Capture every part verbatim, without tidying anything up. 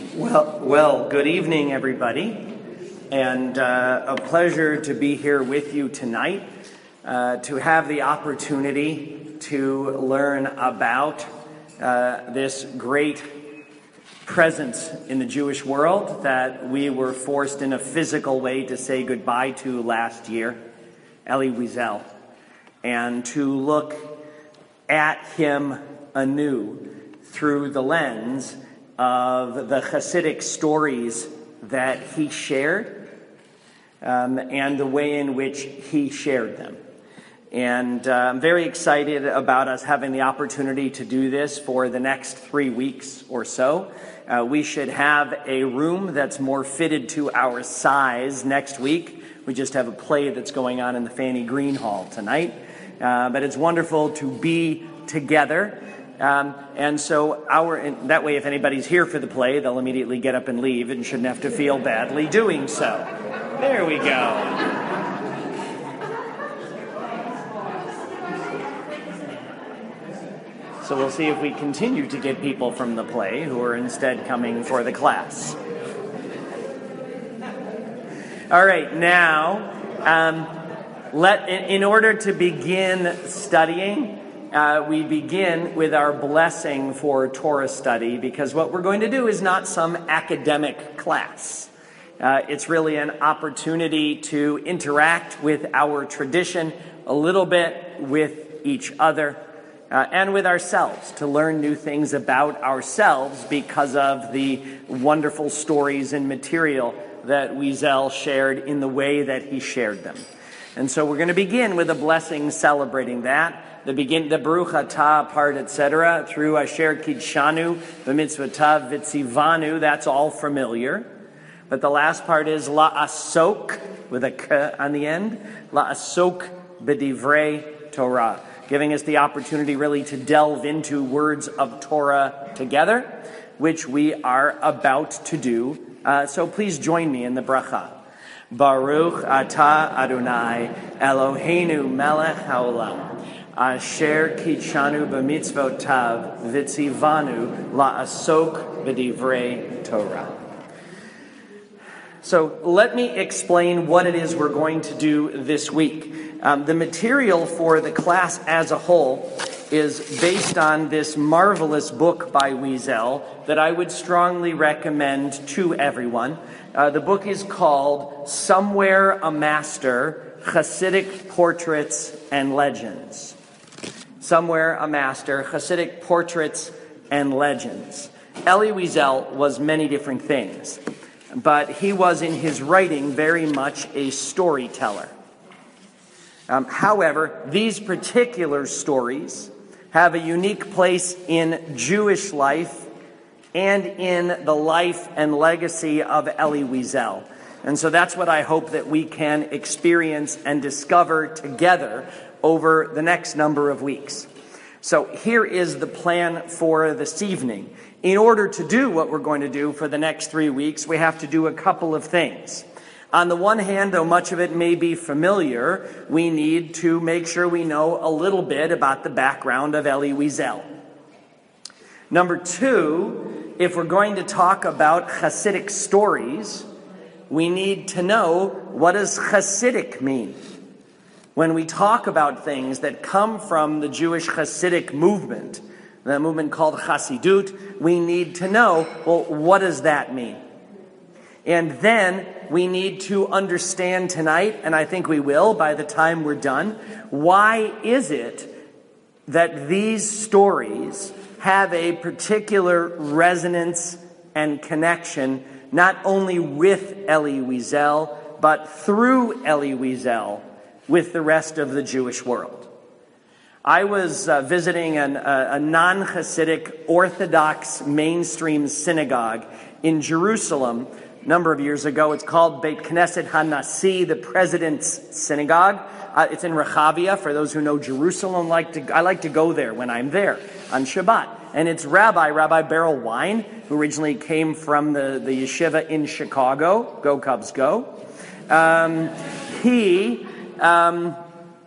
Well, well, good evening, everybody, and uh, a pleasure to be here with you tonight, uh, to have the opportunity to learn about uh, this great presence in the Jewish world that we were forced in a physical way to say goodbye to last year, Elie Wiesel, and to look at him anew through the lens of the Hasidic stories that he shared um, and the way in which he shared them. And uh, I'm very excited about us having the opportunity to do this for the next three weeks or so. Uh, we should have a room that's more fitted to our size next week. We just have a play that's going on in the Fanny Green Hall tonight. Uh, but it's wonderful to be together. Um, and so our and that way, if anybody's here for the play, they'll immediately get up and leave and shouldn't have to feel badly doing so. There we go. So we'll see if we continue to get people from the play who are instead coming for the class. All right, now, um, let in, in order to begin studying, Uh, we begin with our blessing for Torah study, because what we're going to do is not some academic class. Uh, it's really an opportunity to interact with our tradition a little bit, with each other, uh, and with ourselves, to learn new things about ourselves because of the wonderful stories and material that Wiesel shared in the way that he shared them. And so we're going to begin with a blessing celebrating that. The begin, the Baruch Atah part, et cetera, through Asher Kidshanu, B'mitzvotav V'tzivanu, that's all familiar. But the last part is La'asok, with a K on the end, La'asok B'divrei Torah, giving us the opportunity really to delve into words of Torah together, which we are about to do. Uh, so please join me in the bracha. Baruch Atah Adonai, Eloheinu melech haolam. Asher Kidshanu b'mitzvotav v'tzivanu la'asok b'divrei Torah. So let me explain what it is we're going to do this week. Um, the material for the class as a whole is based on this marvelous book by Wiesel that I would strongly recommend to everyone. Uh, the book is called Somewhere a Master, Hasidic Portraits and Legends. Somewhere a Master, Hasidic Portraits and Legends. Elie Wiesel was many different things, but he was in his writing very much a storyteller. Um, however, these particular stories have a unique place in Jewish life and in the life and legacy of Elie Wiesel. And so that's what I hope that we can experience and discover together over the next number of weeks. So here is the plan for this evening. In order to do what we're going to do for the next three weeks, we have to do a couple of things. On the one hand, though much of it may be familiar, we need to make sure we know a little bit about the background of Elie Wiesel. Number two, if we're going to talk about Hasidic stories, we need to know, what does Hasidic mean? When we talk about things that come from the Jewish Hasidic movement, the movement called Hasidut, we need to know, well, what does that mean? And then we need to understand tonight, and I think we will by the time we're done, why is it that these stories have a particular resonance and connection, not only with Elie Wiesel, but through Elie Wiesel, with the rest of the Jewish world. I was uh, visiting an, uh, a non-Hasidic Orthodox mainstream synagogue in Jerusalem a number of years ago. It's called Beit Knesset HaNasi, the President's Synagogue. Uh, it's in Rehavia. For those who know Jerusalem, like to, I like to go there when I'm there on Shabbat. And it's Rabbi, Rabbi Beryl Wein, who originally came from the, the yeshiva in Chicago. Go Cubs, go. Um, he... Um,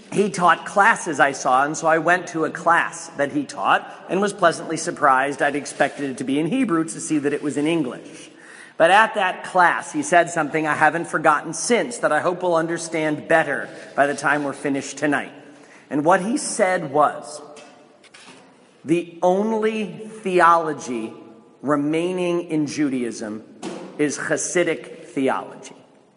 he taught classes I saw, and so I went to a class that he taught and was pleasantly surprised. I'd expected it to be in Hebrew to see that it was in English. But at that class, he said something I haven't forgotten since that I hope we'll understand better by the time we're finished tonight. And what he said was, the only theology remaining in Judaism is Hasidic theology.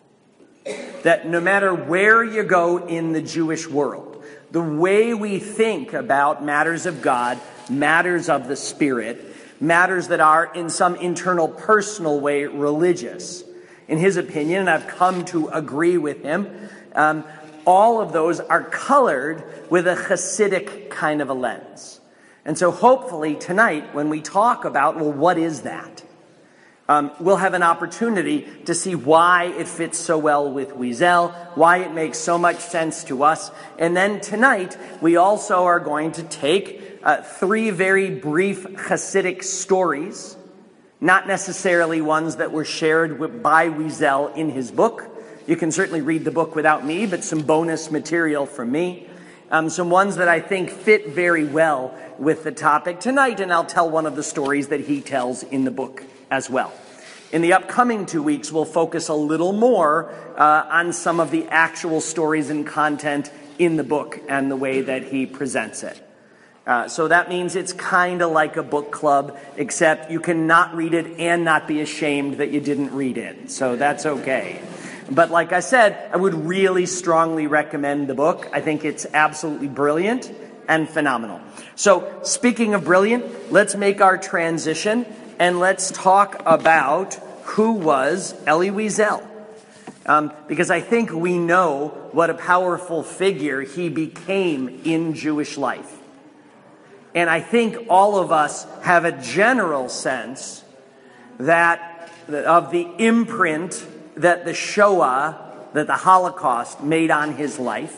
That no matter where you go in the Jewish world, the way we think about matters of God, matters of the Spirit, matters that are in some internal personal way religious, in his opinion, and I've come to agree with him, um, all of those are colored with a Hasidic kind of a lens. And so hopefully tonight, when we talk about, well, what is that? Um, we'll have an opportunity to see why it fits so well with Wiesel, why it makes so much sense to us. And then tonight, we also are going to take uh, three very brief Hasidic stories, not necessarily ones that were shared with, by Wiesel in his book. You can certainly read the book without me, but some bonus material from me. Um, some ones that I think fit very well with the topic tonight, and I'll tell one of the stories that he tells in the book as well. In the upcoming two weeks, we'll focus a little more uh, on some of the actual stories and content in the book and the way that he presents it. Uh, so that means it's kind of like a book club, except you can not read it and not be ashamed that you didn't read it. So that's okay. But like I said, I would really strongly recommend the book. I think it's absolutely brilliant and phenomenal. So speaking of brilliant, let's make our transition and let's talk about who was Elie Wiesel. Um, because I think we know what a powerful figure he became in Jewish life. And I think all of us have a general sense that of the imprint that the Shoah, that the Holocaust made on his life,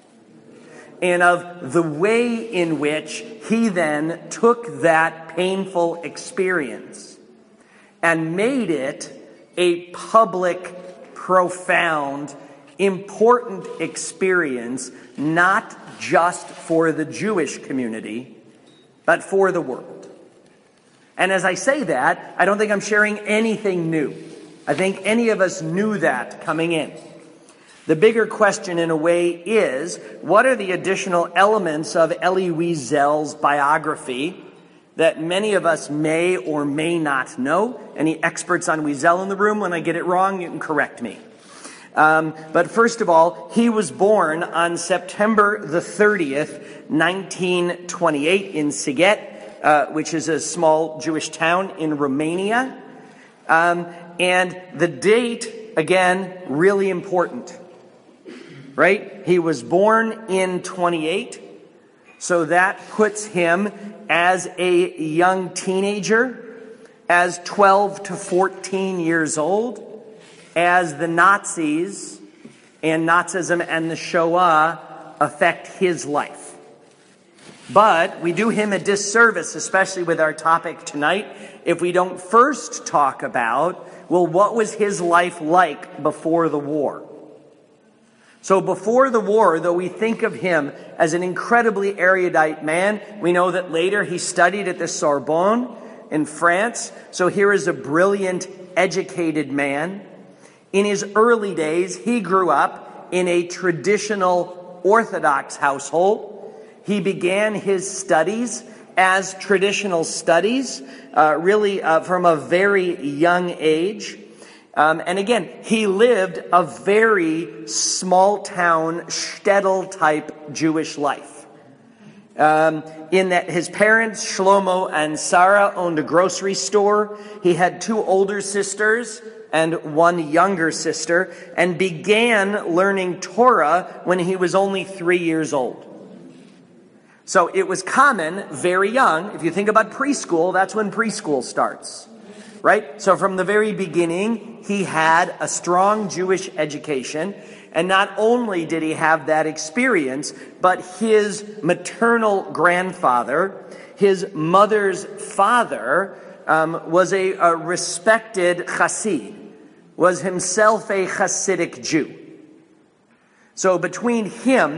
and of the way in which he then took that painful experience and made it a public, profound, important experience, not just for the Jewish community, but for the world. And as I say that, I don't think I'm sharing anything new. I think any of us knew that coming in. The bigger question, in a way, is what are the additional elements of Elie Wiesel's biography that many of us may or may not know? Any experts on Wiesel in the room? When I get it wrong, you can correct me. Um, but first of all, he was born on September the thirtieth, nineteen twenty-eight in Sighet, uh, which is a small Jewish town in Romania. Um, and the date, again, really important. Right? He was born in twenty-eight, so that puts him as a young teenager, as twelve to fourteen years old, as the Nazis and Nazism and the Shoah affect his life. But we do him a disservice, especially with our topic tonight, if we don't first talk about, well, what was his life like before the war? So before the war, though we think of him as an incredibly erudite man, we know that later he studied at the Sorbonne in France. So here is a brilliant, educated man. In his early days, he grew up in a traditional Orthodox household. He began his studies as traditional studies, uh, really uh, from a very young age. Um, and again, he lived a very small-town, shtetl-type Jewish life. Um, in that his parents, Shlomo and Sarah, owned a grocery store. He had two older sisters and one younger sister, and began learning Torah when he was only three years old. So it was common, very young, if you think about preschool, that's when preschool starts. Right? So from the very beginning, he had a strong Jewish education. And not only did he have that experience, but his maternal grandfather, his mother's father, um, was a, a respected Chassid, was himself a Hasidic Jew. So between him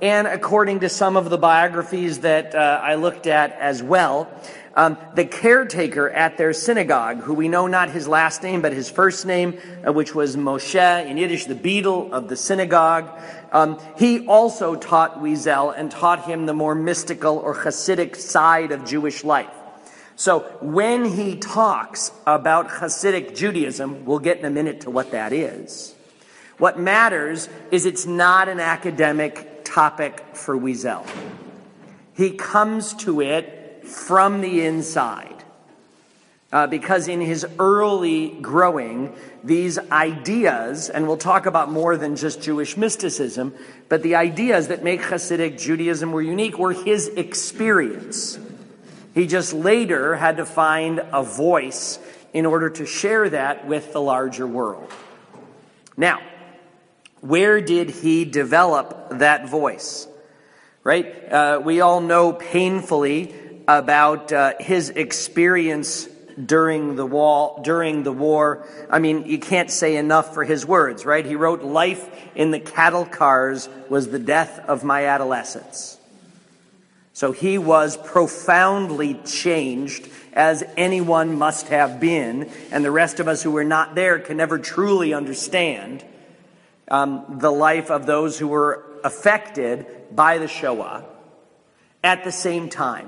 and according to some of the biographies that uh, I looked at as well, um, the caretaker at their synagogue, who we know not his last name, but his first name, uh, which was Moshe, in Yiddish, the beadle of the synagogue, um, he also taught Wiesel and taught him the more mystical or Hasidic side of Jewish life. So when he talks about Hasidic Judaism, we'll get in a minute to what that is. What matters is it's not an academic topic for Wiesel. He comes to it from the inside. Uh, because in his early growing, these ideas, and we'll talk about more than just Jewish mysticism, but the ideas that make Hasidic Judaism were unique were his experience. He just later had to find a voice in order to share that with the larger world. Now, where did he develop that voice? Right? Uh, we all know painfully about uh, his experience during the wall, during the war. I mean, you can't say enough for his words, right? He wrote, "Life in the cattle cars was the death of my adolescence." So he was profoundly changed, as anyone must have been, and the rest of us who were not there can never truly understand um, the life of those who were affected by the Shoah. At the same time,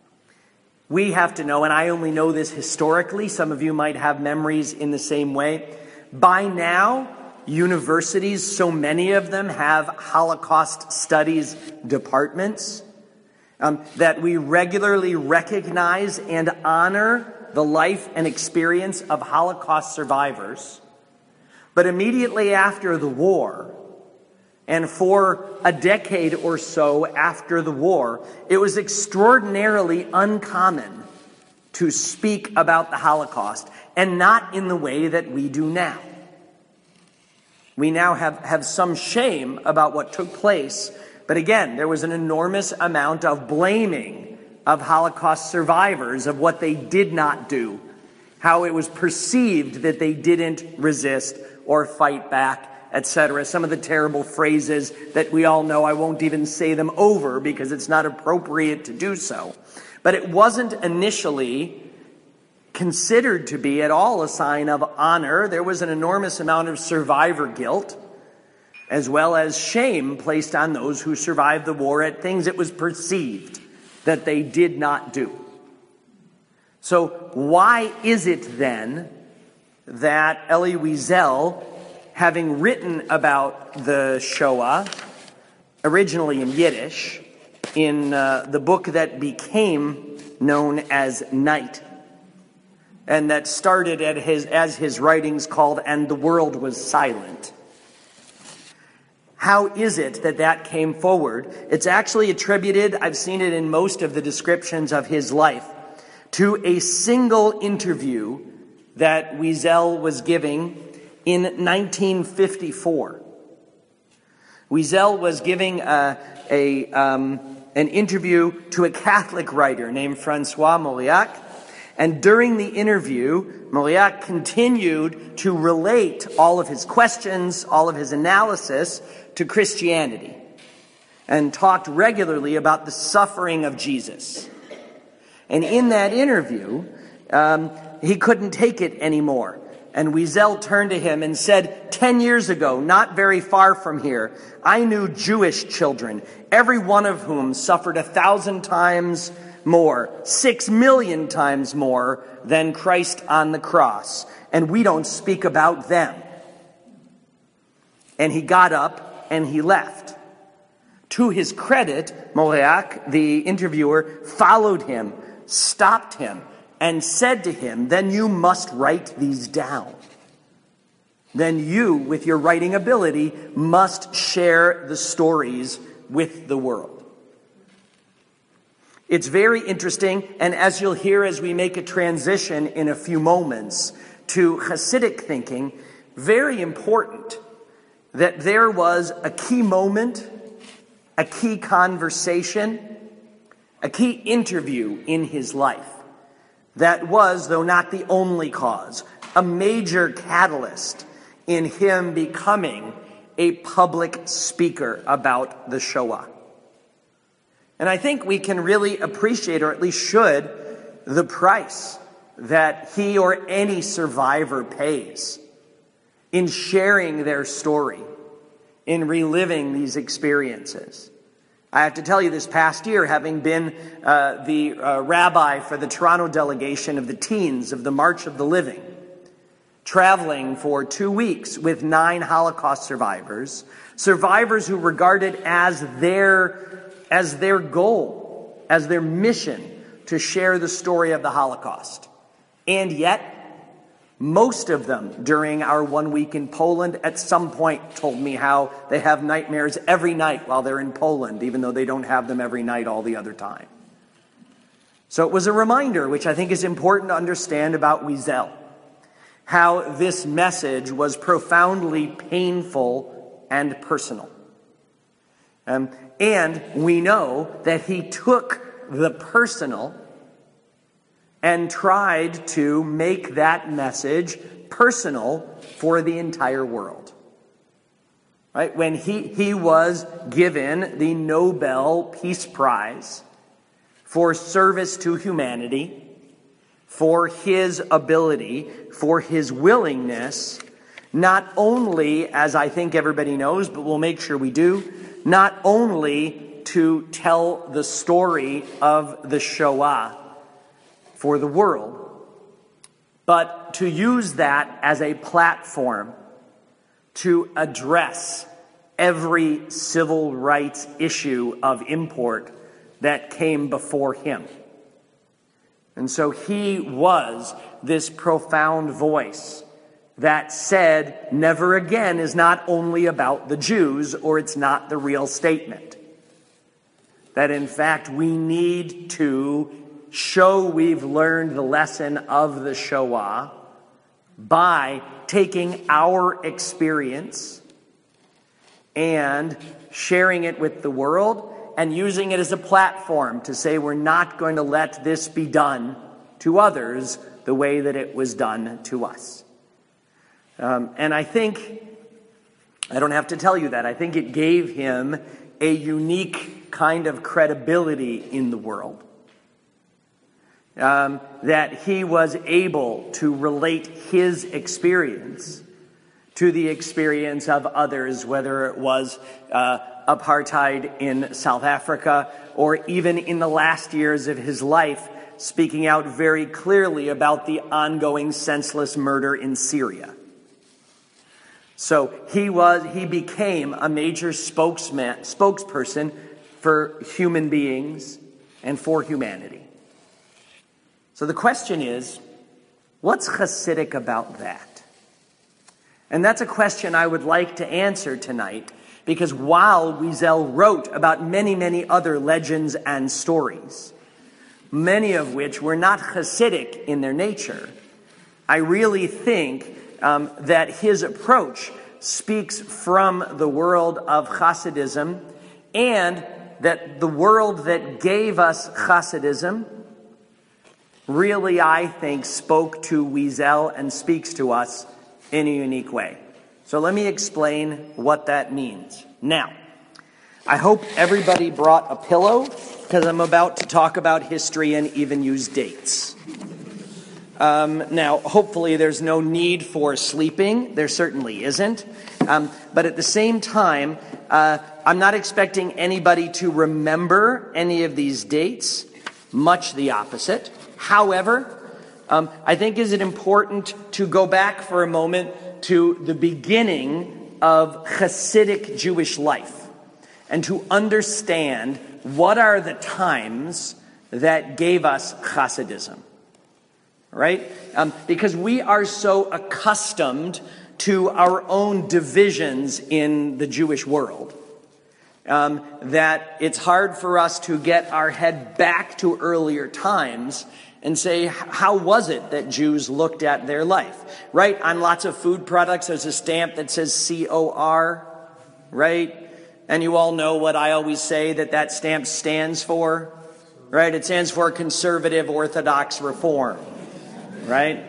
we have to know, and I only know this historically, some of you might have memories in the same way. By now, universities, so many of them have Holocaust studies departments um, that we regularly recognize and honor the life and experience of Holocaust survivors. But immediately after the war, and for a decade or so after the war, it was extraordinarily uncommon to speak about the Holocaust, and not in the way that we do now. We now have, have some shame about what took place, but again, there was an enormous amount of blaming of Holocaust survivors of what they did not do, how it was perceived that they didn't resist or fight back, et cetera. Some of the terrible phrases that we all know, I won't even say them over because it's not appropriate to do so. But it wasn't initially considered to be at all a sign of honor. There was an enormous amount of survivor guilt, as well as shame placed on those who survived the war at things it was perceived that they did not do. So why is it then that Elie Wiesel, having written about the Shoah, originally in Yiddish, in uh, the book that became known as Night, and that started at his, as his writings called "And the World Was Silent." How is it that that came forward? It's actually attributed, I've seen it in most of the descriptions of his life, to a single interview that Wiesel was giving in nineteen fifty-four. Wiesel was giving a, a, um, an interview to a Catholic writer named Francois Mauriac, and during the interview, Mauriac continued to relate all of his questions, all of his analysis to Christianity, and talked regularly about the suffering of Jesus. And in that interview, um, he couldn't take it anymore. And Wiesel turned to him and said, ten years ago, not very far from here, I knew Jewish children, every one of whom suffered a thousand times more, six million times more than Christ on the cross. And we don't speak about them. And he got up and he left. To his credit, Mauriac, the interviewer, followed him, stopped him, and said to him, then you must write these down. Then you, with your writing ability, must share the stories with the world. It's very interesting, and as you'll hear as we make a transition in a few moments to Hasidic thinking, very important that there was a key moment, a key conversation, a key interview in his life that was, though not the only cause, a major catalyst in him becoming a public speaker about the Shoah. And I think we can really appreciate, or at least should, the price that he or any survivor pays in sharing their story, in reliving these experiences. I have to tell you, this past year, having been uh, the uh, rabbi for the Toronto delegation of the teens of the March of the Living, traveling for two weeks with nine Holocaust survivors, survivors who regarded as their, as their goal, as their mission to share the story of the Holocaust. And yet, most of them during our one week in Poland at some point told me how they have nightmares every night while they're in Poland, even though they don't have them every night all the other time. So it was a reminder, which I think is important to understand about Wiesel, how this message was profoundly painful and personal. Um, and we know that he took the personal and tried to make that message personal for the entire world. Right? When he, he was given the Nobel Peace Prize for service to humanity, for his ability, for his willingness, not only, as I think everybody knows, but we'll make sure we do, not only to tell the story of the Shoah for the world, but to use that as a platform to address every civil rights issue of import that came before him. And so he was this profound voice that said, never again is not only about the Jews, or it's not the real statement. That in fact we need to show we've learned the lesson of the Shoah by taking our experience and sharing it with the world and using it as a platform to say we're not going to let this be done to others the way that it was done to us. Um, and I think, I don't have to tell you that, I think it gave him a unique kind of credibility in the world. Um, that he was able to relate his experience to the experience of others, whether it was uh, apartheid in South Africa, or even in the last years of his life, speaking out very clearly about the ongoing senseless murder in Syria. So he was, he became a major spokesman, spokesperson for human beings and for humanity. So the question is, what's Hasidic about that? And that's a question I would like to answer tonight, because while Wiesel wrote about many, many other legends and stories, many of which were not Hasidic in their nature, I really think um, that his approach speaks from the world of Hasidism, and that the world that gave us Hasidism really, I think, spoke to Wiesel and speaks to us in a unique way. So let me explain what that means. Now, I hope everybody brought a pillow, because I'm about to talk about history and even use dates. Um, now, hopefully there's no need for sleeping. There certainly isn't. Um, but at the same time, uh, I'm not expecting anybody to remember any of these dates, much the opposite. However, um, I think is it important to go back for a moment to the beginning of Hasidic Jewish life and to understand what are the times that gave us Hasidism, right? Um, because we are so accustomed to our own divisions in the Jewish world um, that it's hard for us to get our head back to earlier times and say, how was it that Jews looked at their life? Right? On lots of food products, there's a stamp that says C O R, right? And you all know what I always say that that stamp stands for, right? It stands for Conservative Orthodox Reform, right?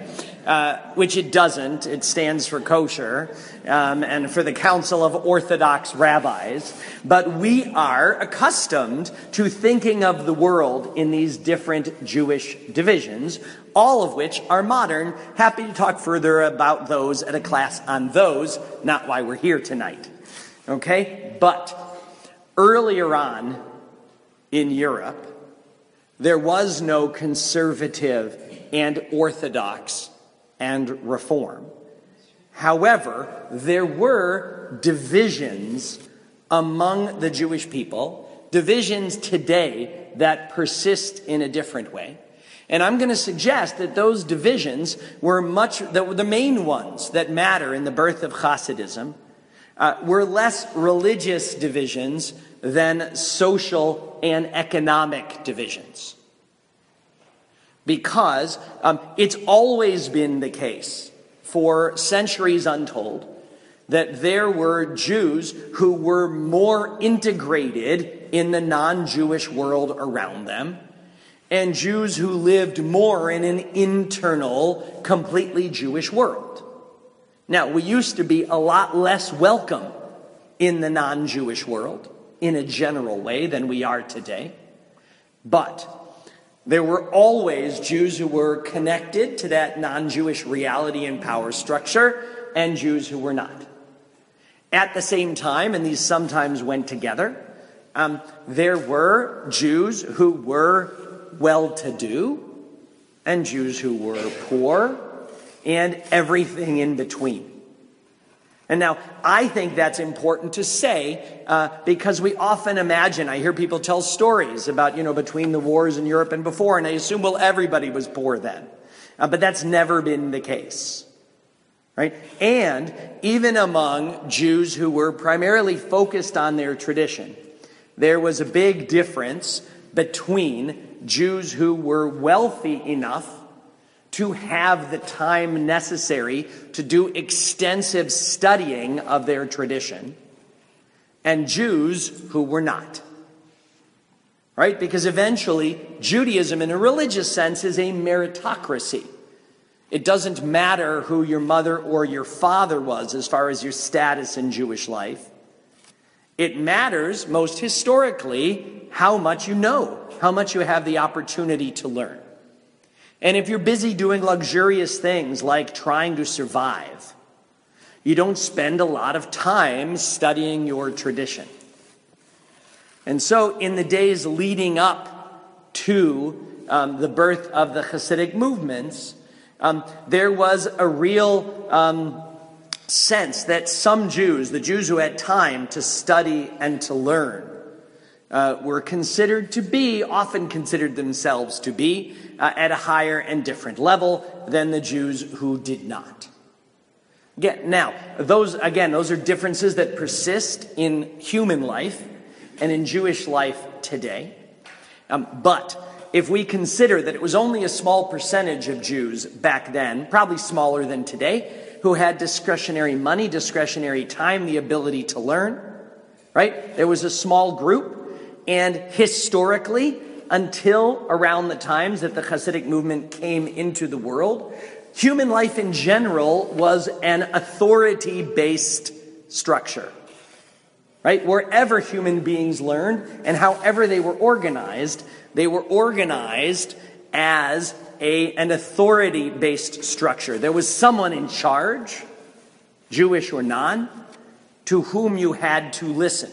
uh, which it doesn't. It stands for kosher um, and for the Council of Orthodox Rabbis. But we are accustomed to thinking of the world in these different Jewish divisions, all of which are modern. Happy to talk further about those at a class on those, not why we're here tonight. Okay? But earlier on in Europe, there was no conservative and orthodox and reform. However, there were divisions among the Jewish people, divisions today that persist in a different way. And I'm going to suggest that those divisions were much, the, the main ones that matter in the birth of Hasidism, uh, were less religious divisions than social and economic divisions. Because um, it's always been the case, for centuries untold, that there were Jews who were more integrated in the non-Jewish world around them, and Jews who lived more in an internal, completely Jewish world. Now, we used to be a lot less welcome in the non-Jewish world, in a general way, than we are today. But there were always Jews who were connected to that non-Jewish reality and power structure, and Jews who were not. At the same time, and these sometimes went together, um, there were Jews who were well-to-do, and Jews who were poor, and everything in between. And now, I think that's important to say uh, because we often imagine, I hear people tell stories about, you know, between the wars in Europe and before, and they assume, well, everybody was poor then. Uh, but that's never been the case, right? And even among Jews who were primarily focused on their tradition, there was a big difference between Jews who were wealthy enough to have the time necessary to do extensive studying of their tradition, and Jews who were not. Right? Because eventually, Judaism in a religious sense is a meritocracy. It doesn't matter who your mother or your father was as far as your status in Jewish life. It matters, most historically, how much you know, how much you have the opportunity to learn. And if you're busy doing luxurious things like trying to survive, you don't spend a lot of time studying your tradition. And so in the days leading up to um, the birth of the Hasidic movements, um, there was a real um, sense that some Jews, the Jews who had time to study and to learn, Uh, were considered to be, often considered themselves to be, uh, at a higher and different level than the Jews who did not. Again, now, those, again, those are differences that persist in human life and in Jewish life today. Um, but if we consider that it was only a small percentage of Jews back then, probably smaller than today, who had discretionary money, discretionary time, the ability to learn, right? There was a small group. And historically, until around the times that the Hasidic movement came into the world, human life in general was an authority-based structure. Right? Wherever human beings learned and however they were organized, they were organized as a, an authority-based structure. There was someone in charge, Jewish or non, to whom you had to listen.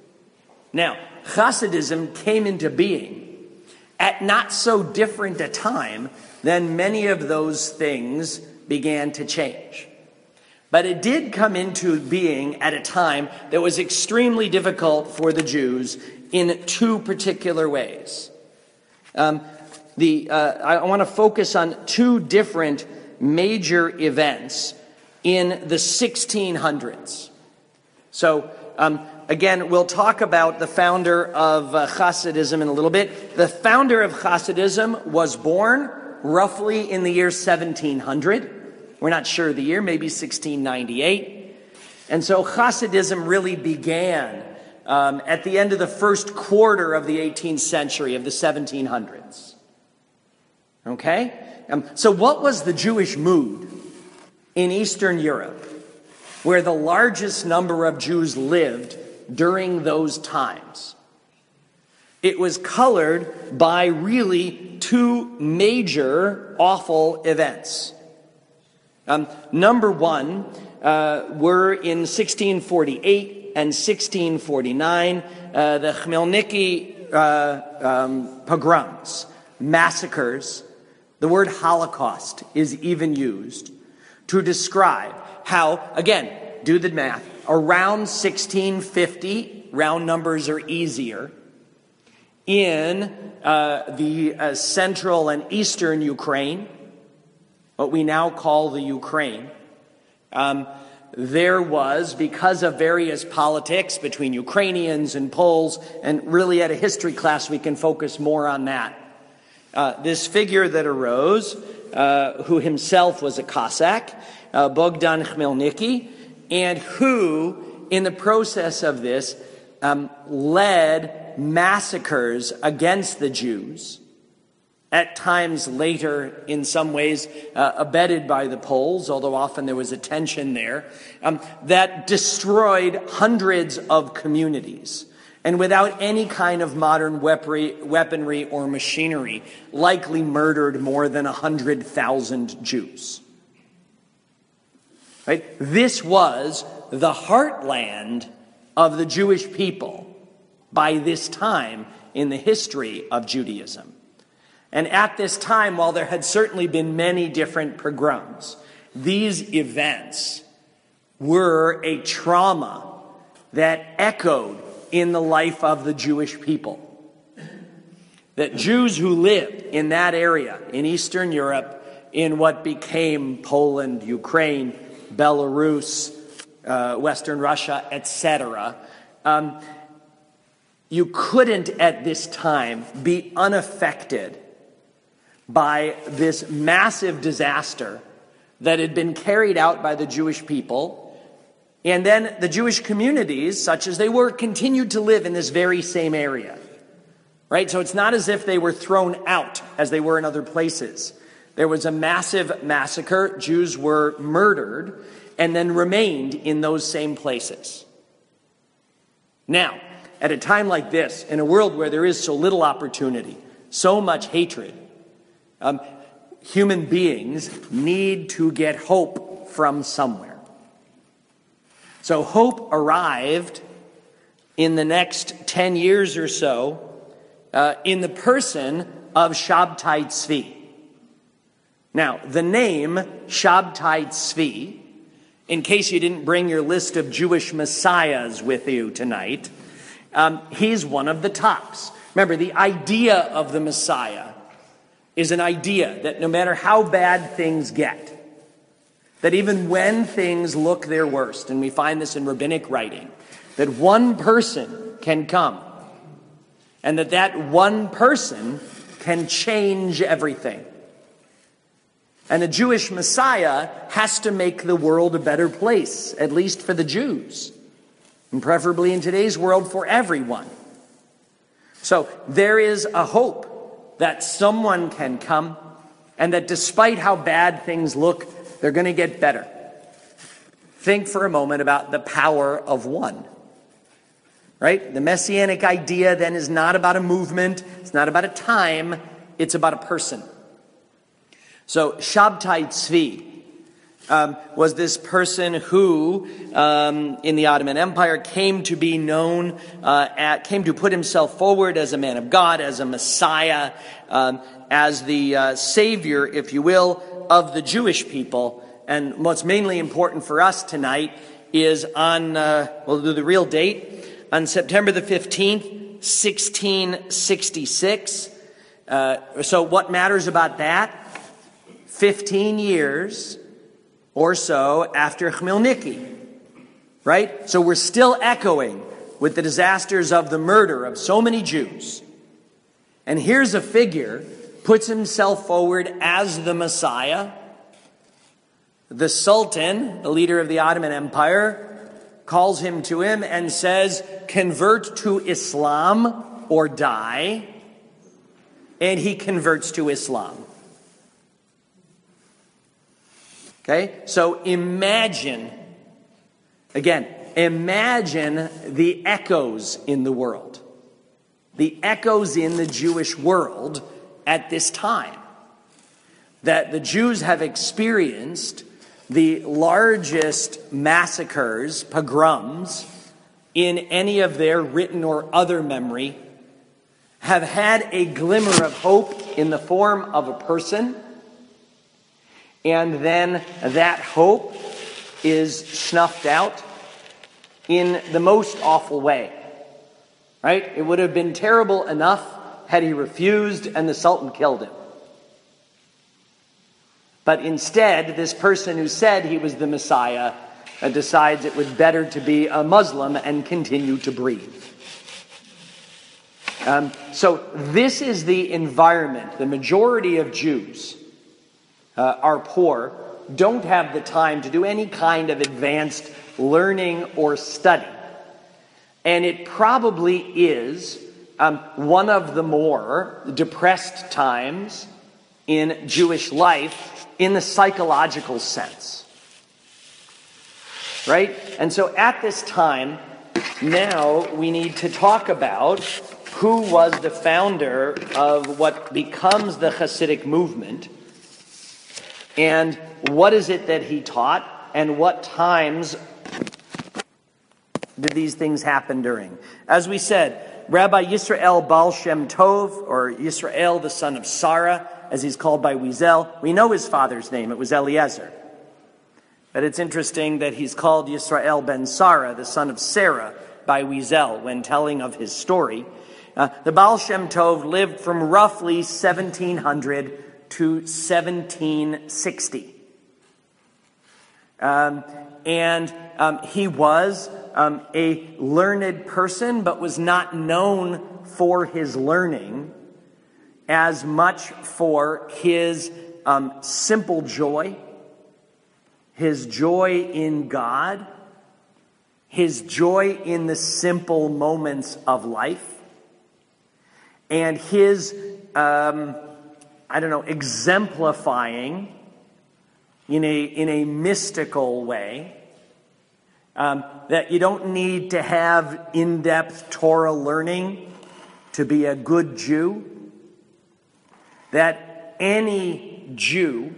Now, Hasidism came into being at not so different a time than many of those things began to change. But it did come into being at a time that was extremely difficult for the Jews in two particular ways. Um, the uh, I want to focus on two different major events in the sixteen hundreds. So, um, Again, we'll talk about the founder of uh, Hasidism in a little bit. The founder of Hasidism was born roughly in the year seventeen hundred. We're not sure the year, maybe sixteen ninety-eight. And so Hasidism really began um, at the end of the first quarter of the eighteenth century, of the seventeen hundreds. Okay? Um, so what was the Jewish mood in Eastern Europe, where the largest number of Jews lived during those times? It was colored by really two major awful events. Um, number one uh, were in sixteen forty-eight and sixteen forty-nine, uh, the Khmelnytsky uh, um, pogroms, massacres. The word Holocaust is even used to describe how, again, do the math, around sixteen fifty, round numbers are easier, in uh, the uh, central and eastern Ukraine, what we now call the Ukraine, um, there was, because of various politics between Ukrainians and Poles, and really at a history class we can focus more on that. Uh, this figure that arose, uh, who himself was a Cossack, uh, Bogdan Khmelnytsky, and who, in the process of this, um, led massacres against the Jews, at times later, in some ways, uh, abetted by the Poles, although often there was a tension there, um, that destroyed hundreds of communities. And without any kind of modern weaponry or machinery, likely murdered more than one hundred thousand Jews. Right? This was the heartland of the Jewish people by this time in the history of Judaism. And at this time, while there had certainly been many different pogroms, these events were a trauma that echoed in the life of the Jewish people. That Jews who lived in that area, in Eastern Europe, in what became Poland, Ukraine, Belarus, uh, Western Russia, et cetera, um, you couldn't at this time be unaffected by this massive disaster that had been carried out by the Jewish people. And then the Jewish communities, such as they were, continued to live in this very same area. Right? So it's not as if they were thrown out as they were in other places. There was a massive massacre. Jews were murdered and then remained in those same places. Now, at a time like this, in a world where there is so little opportunity, so much hatred, um, human beings need to get hope from somewhere. So hope arrived in the next ten years or so uh, in the person of Shabtai Tzvi. Now, the name Shabtai Tzvi, in case you didn't bring your list of Jewish messiahs with you tonight, um, he's one of the tops. Remember, the idea of the Messiah is an idea that no matter how bad things get, that even when things look their worst, and we find this in rabbinic writing, that one person can come, and that that one person can change everything. And a Jewish Messiah has to make the world a better place, at least for the Jews, and preferably in today's world for everyone. So there is a hope that someone can come, and that despite how bad things look, they're going to get better. Think for a moment about the power of one. Right? The Messianic idea then is not about a movement, it's not about a time, it's about a person. So Shabtai Tzvi um, was this person who, um, in the Ottoman Empire, came to be known, uh, at, came to put himself forward as a man of God, as a Messiah, um, as the uh, savior, if you will, of the Jewish people. And what's mainly important for us tonight is on, uh, we'll do the real date, on September the fifteenth, sixteen sixty-six. Uh, so what matters about that? fifteen years or so after Khmelnytsky, right? So we're still echoing with the disasters of the murder of so many Jews. And here's a figure puts himself forward as the Messiah. The Sultan, the leader of the Ottoman Empire, calls him to him and says, convert to Islam or die. And he converts to Islam. Okay? So imagine, again, imagine the echoes in the world. The echoes in the Jewish world at this time. That the Jews have experienced the largest massacres, pogroms, in any of their written or other memory, have had a glimmer of hope in the form of a person, and then that hope is snuffed out in the most awful way. Right? It would have been terrible enough had he refused and the Sultan killed him. But instead, this person who said he was the Messiah uh, decides it was better to be a Muslim and continue to breathe. Um, so this is the environment. The majority of Jews uh, are poor, don't have the time to do any kind of advanced learning or study. And it probably is um, one of the more depressed times in Jewish life in the psychological sense. Right? And so at this time, now we need to talk about who was the founder of what becomes the Hasidic movement, and what is it that he taught, and what times did these things happen during. As we said, Rabbi Yisrael Baal Shem Tov, or Yisrael the son of Sarah, as he's called by Wiesel. We know his father's name, it was Eliezer. But it's interesting that he's called Yisrael ben Sarah, the son of Sarah, by Wiesel, when telling of his story. Uh, the Baal Shem Tov lived from roughly seventeen hundred to seventeen sixty. Um, and um, he was um, a learned person, but was not known for his learning as much for his um, simple joy, his joy in God, his joy in the simple moments of life, and his, um, I don't know, exemplifying in a, in a mystical way, um, that you don't need to have in-depth Torah learning to be a good Jew, that any Jew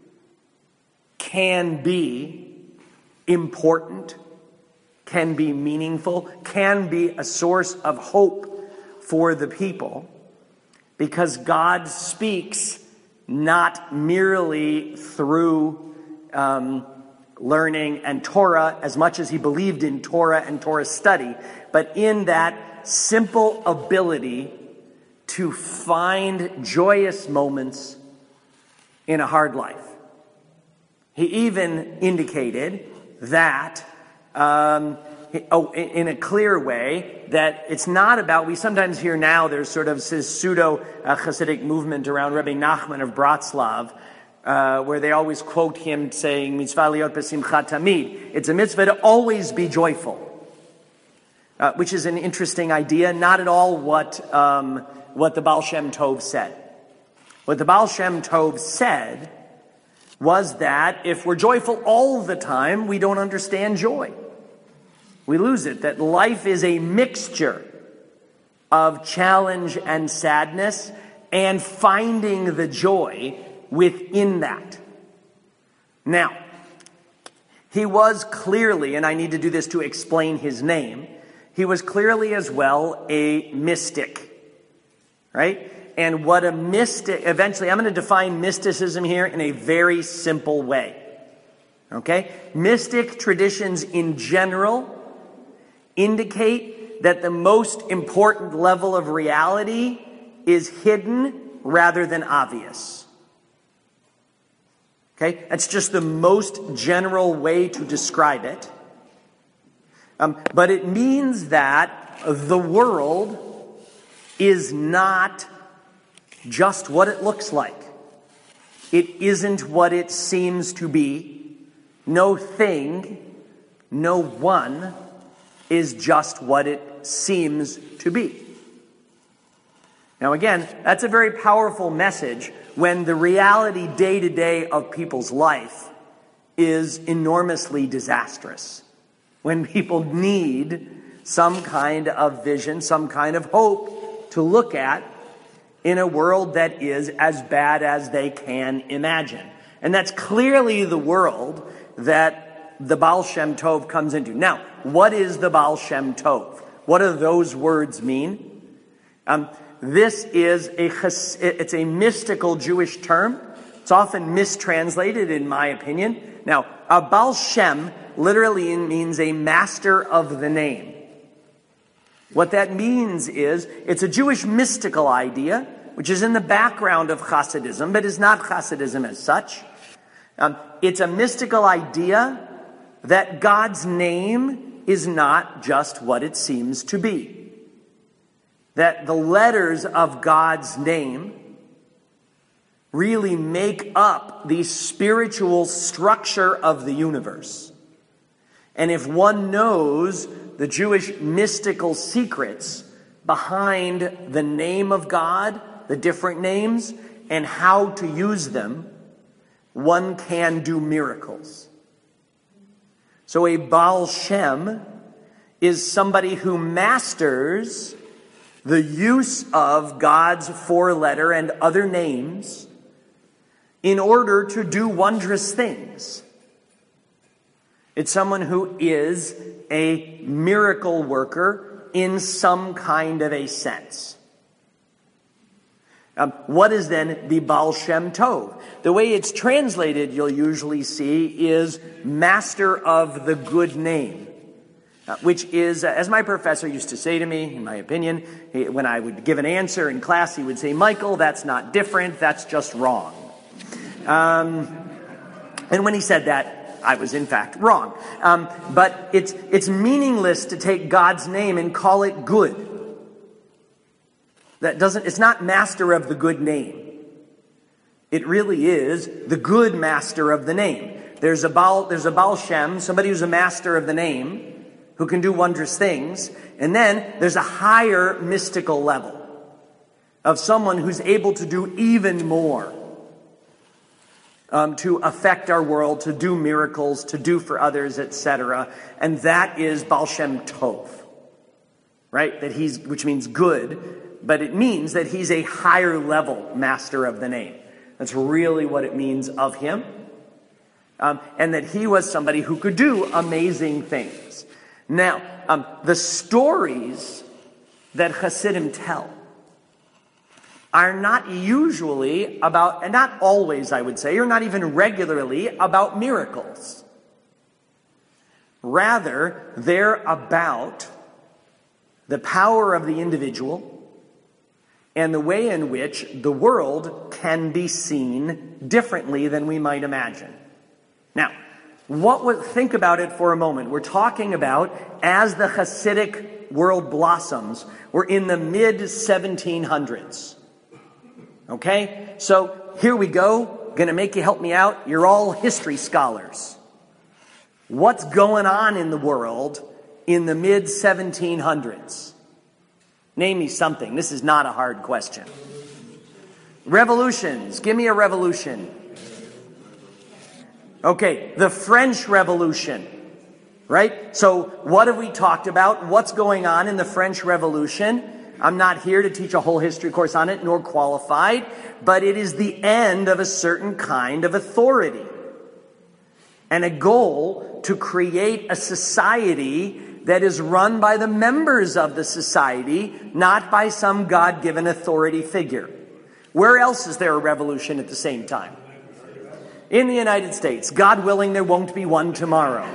can be important, can be meaningful, can be a source of hope for the people, because God speaks not merely through um, learning and Torah, as much as he believed in Torah and Torah study, but in that simple ability to find joyous moments in a hard life. He even indicated that, um, oh, in a clear way, that it's not about, we sometimes hear now there's sort of this pseudo-Hasidic movement around Rebbe Nachman of Bratslav, uh, where they always quote him saying, mitzvah liot b'simcha tamid. It's a mitzvah to always be joyful, uh, which is an interesting idea, not at all what, um, what the Baal Shem Tov said. What the Baal Shem Tov said was that if we're joyful all the time, we don't understand joy. We lose it, that life is a mixture of challenge and sadness, and finding the joy within that. Now, he was clearly, and I need to do this to explain his name, he was clearly as well a mystic, right? And what a mystic, eventually, I'm going to define mysticism here in a very simple way. Okay? Mystic traditions in general indicate that the most important level of reality is hidden rather than obvious. Okay? That's just the most general way to describe it. Um, but it means that the world is not just what it looks like. It isn't what it seems to be. No thing, no one is just what it seems to be. Now again, that's a very powerful message when the reality day to day of people's life is enormously disastrous. When people need some kind of vision, some kind of hope to look at in a world that is as bad as they can imagine. And that's clearly the world that the Baal Shem Tov comes into. Now, what is the Baal Shem Tov? What do those words mean? Um, this is a, it's a mystical Jewish term. It's often mistranslated, in my opinion. Now, a Baal Shem literally means a master of the name. What that means is, it's a Jewish mystical idea, which is in the background of Hasidism, but is not Hasidism as such. Um, it's a mystical idea that God's name is not just what it seems to be. That the letters of God's name really make up the spiritual structure of the universe. And if one knows the Jewish mystical secrets behind the name of God, the different names, and how to use them, one can do miracles. So a Baal Shem is somebody who masters the use of God's four-letter and other names in order to do wondrous things. It's someone who is a miracle worker in some kind of a sense. Um, what is then the Baal Shem Tov? The way it's translated, you'll usually see, is master of the good name. Uh, which is, uh, as my professor used to say to me, in my opinion, he, when I would give an answer in class, he would say, Michael, that's not different, that's just wrong. Um, and when he said that, I was in fact wrong. Um, but it's, it's meaningless to take God's name and call it good. That doesn't, it's not master of the good name. It really is the good master of the name. There's a Baal, there's a Baal Shem, somebody who's a master of the name, who can do wondrous things. And then there's a higher mystical level of someone who's able to do even more. Um, to affect our world, to do miracles, to do for others, et cetera. And that is Baal Shem Tov. Right? That he's, which means good. But it means that he's a higher level master of the name. That's really what it means of him. Um, and that he was somebody who could do amazing things. Now, um, the stories that Hasidim tell are not usually about, and not always, I would say, or not even regularly, about miracles. Rather, they're about the power of the individual and the way in which the world can be seen differently than we might imagine. Now, what would, think about it for a moment. We're talking about, as the Hasidic world blossoms, we're in the mid seventeen hundreds. Okay? So, here we go. Gonna make you help me out. You're all history scholars. What's going on in the world in the mid seventeen hundreds? Name me something. This is not a hard question. Revolutions. Give me a revolution. Okay, the French Revolution. Right? So, what have we talked about? What's going on in the French Revolution? I'm not here to teach a whole history course on it, nor qualified, but it is the end of a certain kind of authority. And a goal to create a society that is run by the members of the society, not by some God-given authority figure. Where else is there a revolution at the same time? In the United States. God willing, there won't be one tomorrow.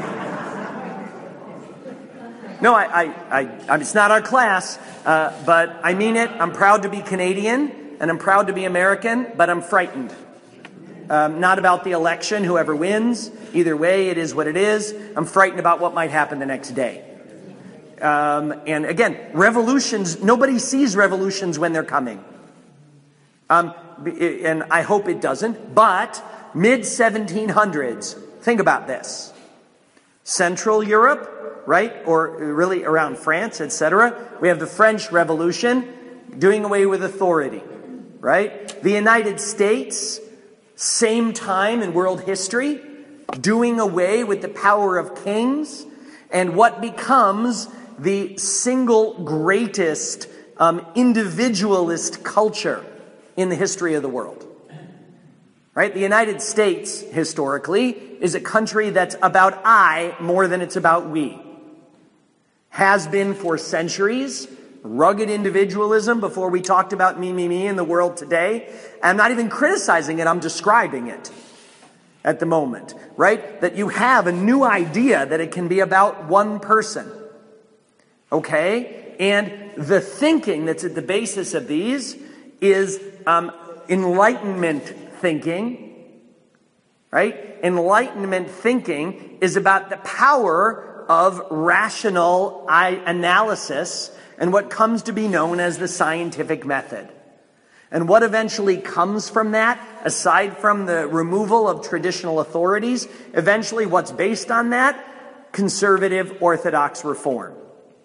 No, I, I, I, I, it's not our class, uh, but I mean it. I'm proud to be Canadian, and I'm proud to be American, but I'm frightened. Um, not about the election, whoever wins. Either way, it is what it is. I'm frightened about what might happen the next day. Um, and again, revolutions, nobody sees revolutions when they're coming. Um, and I hope it doesn't. But mid seventeen hundreds, think about this. Central Europe, right? Or really around France, et cetera. We have the French Revolution doing away with authority, right? The United States, same time in world history, doing away with the power of kings, and what becomes the single greatest um, individualist culture in the history of the world. Right? The United States, historically, is a country that's about I more than it's about we. Has been for centuries. Rugged individualism before we talked about me, me, me in the world today. I'm not even criticizing it, I'm describing it at the moment. Right? That you have a new idea that it can be about one person. Okay? And the thinking that's at the basis of these is um, Enlightenment thinking, right? Enlightenment thinking is about the power of rational analysis and what comes to be known as the scientific method. And what eventually comes from that, aside from the removal of traditional authorities, eventually what's based on that? Conservative Orthodox reform.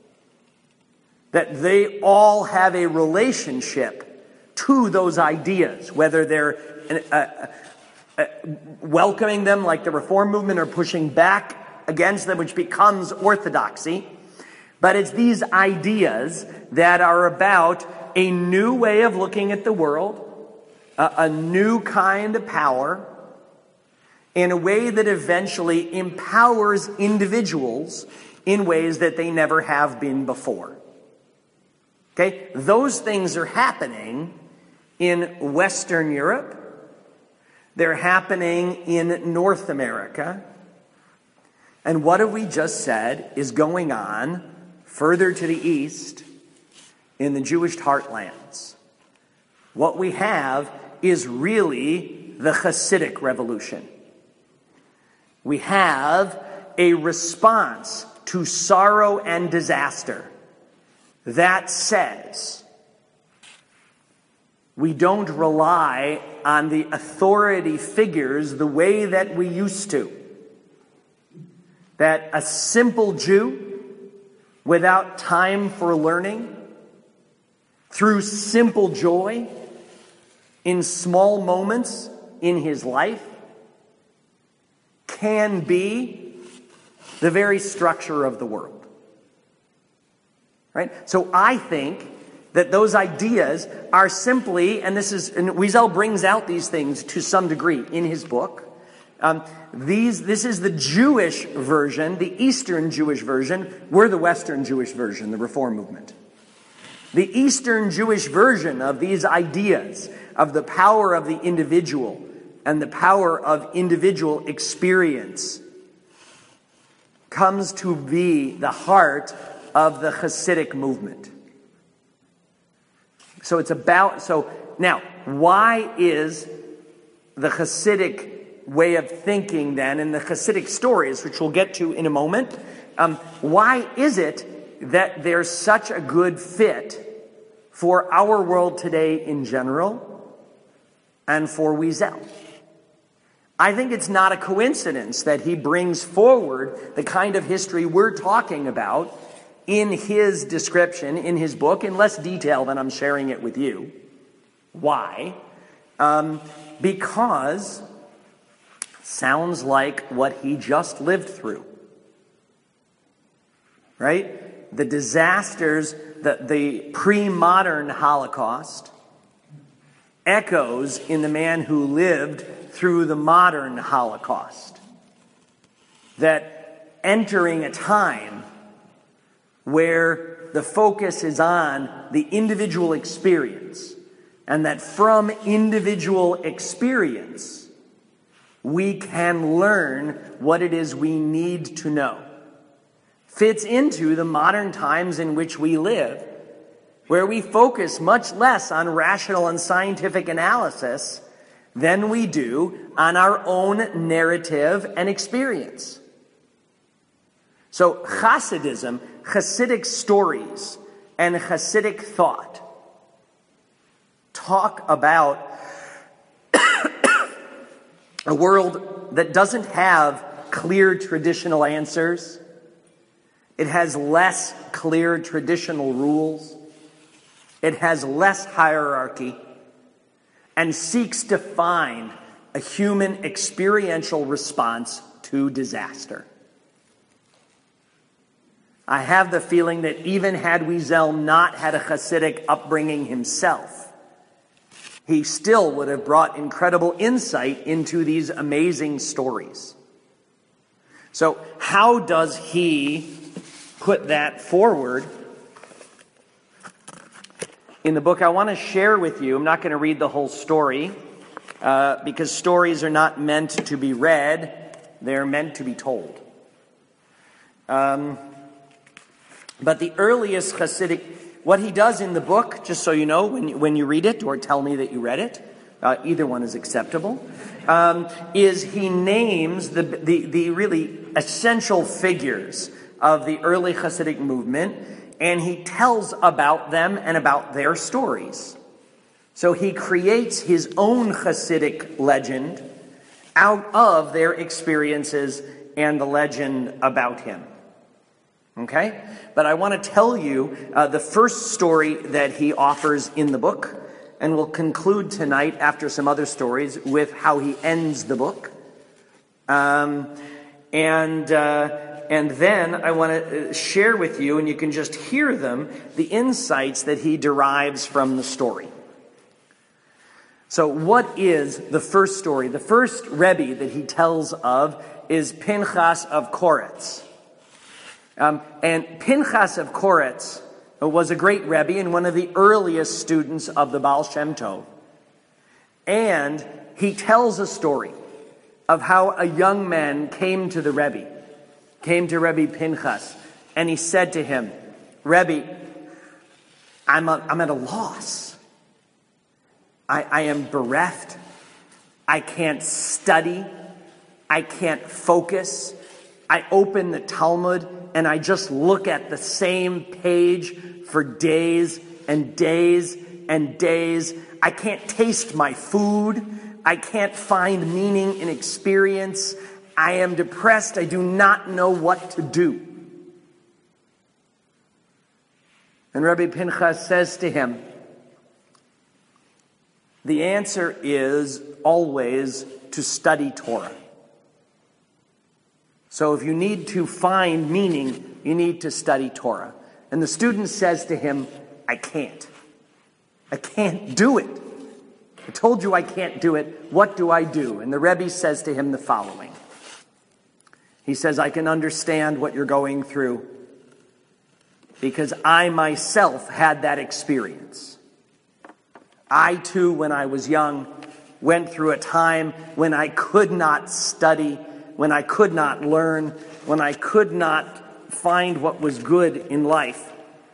That they all have a relationship to those ideas, whether they're uh, uh, welcoming them like the Reform movement or pushing back against them, which becomes orthodoxy. But it's these ideas that are about a new way of looking at the world, a, a new kind of power, in a way that eventually empowers individuals in ways that they never have been before. Okay? Those things are happening in Western Europe. They're happening in North America. And what have we just said is going on further to the east in the Jewish heartlands? What we have is really the Hasidic revolution. We have a response to sorrow and disaster that says we don't rely on the authority figures the way that we used to. That a simple Jew, without time for learning, through simple joy, in small moments in his life, can be the very structure of the world. Right? So I think that those ideas are simply, and this is, and Wiesel brings out these things to some degree in his book. Um, these, this is the Jewish version, the Eastern Jewish version. We're the Western Jewish version, the Reform movement. The Eastern Jewish version of these ideas of the power of the individual and the power of individual experience comes to be the heart of the Hasidic movement. So it's about, so now, why is the Hasidic way of thinking then, and the Hasidic stories, which we'll get to in a moment, um, why is it that there's such a good fit for our world today in general and for Wiesel? I think it's not a coincidence that he brings forward the kind of history we're talking about in his description, in his book, in less detail than I'm sharing it with you. Why? Um, because sounds like what he just lived through. Right? The disasters, the, the pre-modern Holocaust echoes in the man who lived through the modern Holocaust. That entering a time where the focus is on the individual experience, and that from individual experience, we can learn what it is we need to know. Fits into the modern times in which we live, where we focus much less on rational and scientific analysis than we do on our own narrative and experience. So Hasidism, Hasidic stories, and Hasidic thought talk about a world that doesn't have clear traditional answers. It has less clear traditional rules. It has less hierarchy, and seeks to find a human experiential response to disaster. I have the feeling that even had Wiesel not had a Hasidic upbringing himself, he still would have brought incredible insight into these amazing stories. So how does he put that forward in the book I want to share with you? I'm not going to read the whole story uh, because stories are not meant to be read. They're meant to be told. Um, but the earliest Hasidic, what he does in the book, just so you know, when you, when you read it, or tell me that you read it, uh, either one is acceptable, um, is he names the, the, the really essential figures of the early Hasidic movement, and he tells about them and about their stories. So he creates his own Hasidic legend out of their experiences and the legend about him. Okay? But I want to tell you uh, the first story that he offers in the book, and we'll conclude tonight after some other stories with how he ends the book. Um, and uh, and then I want to share with you, and you can just hear them, the insights that he derives from the story. So what is the first story? The first Rebbe that he tells of is Pinchas of Koretz. Um, and Pinchas of Koretz was a great Rebbe and one of the earliest students of the Baal Shem Tov. And he tells a story of how a young man came to the Rebbe, came to Rebbe Pinchas, and he said to him, Rebbe, I'm, a, I'm at a loss. I, I am bereft. I can't study. I can't focus. I open the Talmud and I just look at the same page for days and days and days. I can't taste my food. I can't find meaning in experience. I am depressed. I do not know what to do. And Rabbi Pinchas says to him, the answer is always to study Torah. So if you need to find meaning, you need to study Torah. And the student says to him, I can't. I can't do it. I told you I can't do it. What do I do? And the Rebbe says to him the following. He says, I can understand what you're going through because I myself had that experience. I too, when I was young, went through a time when I could not study, when I could not learn, when I could not find what was good in life.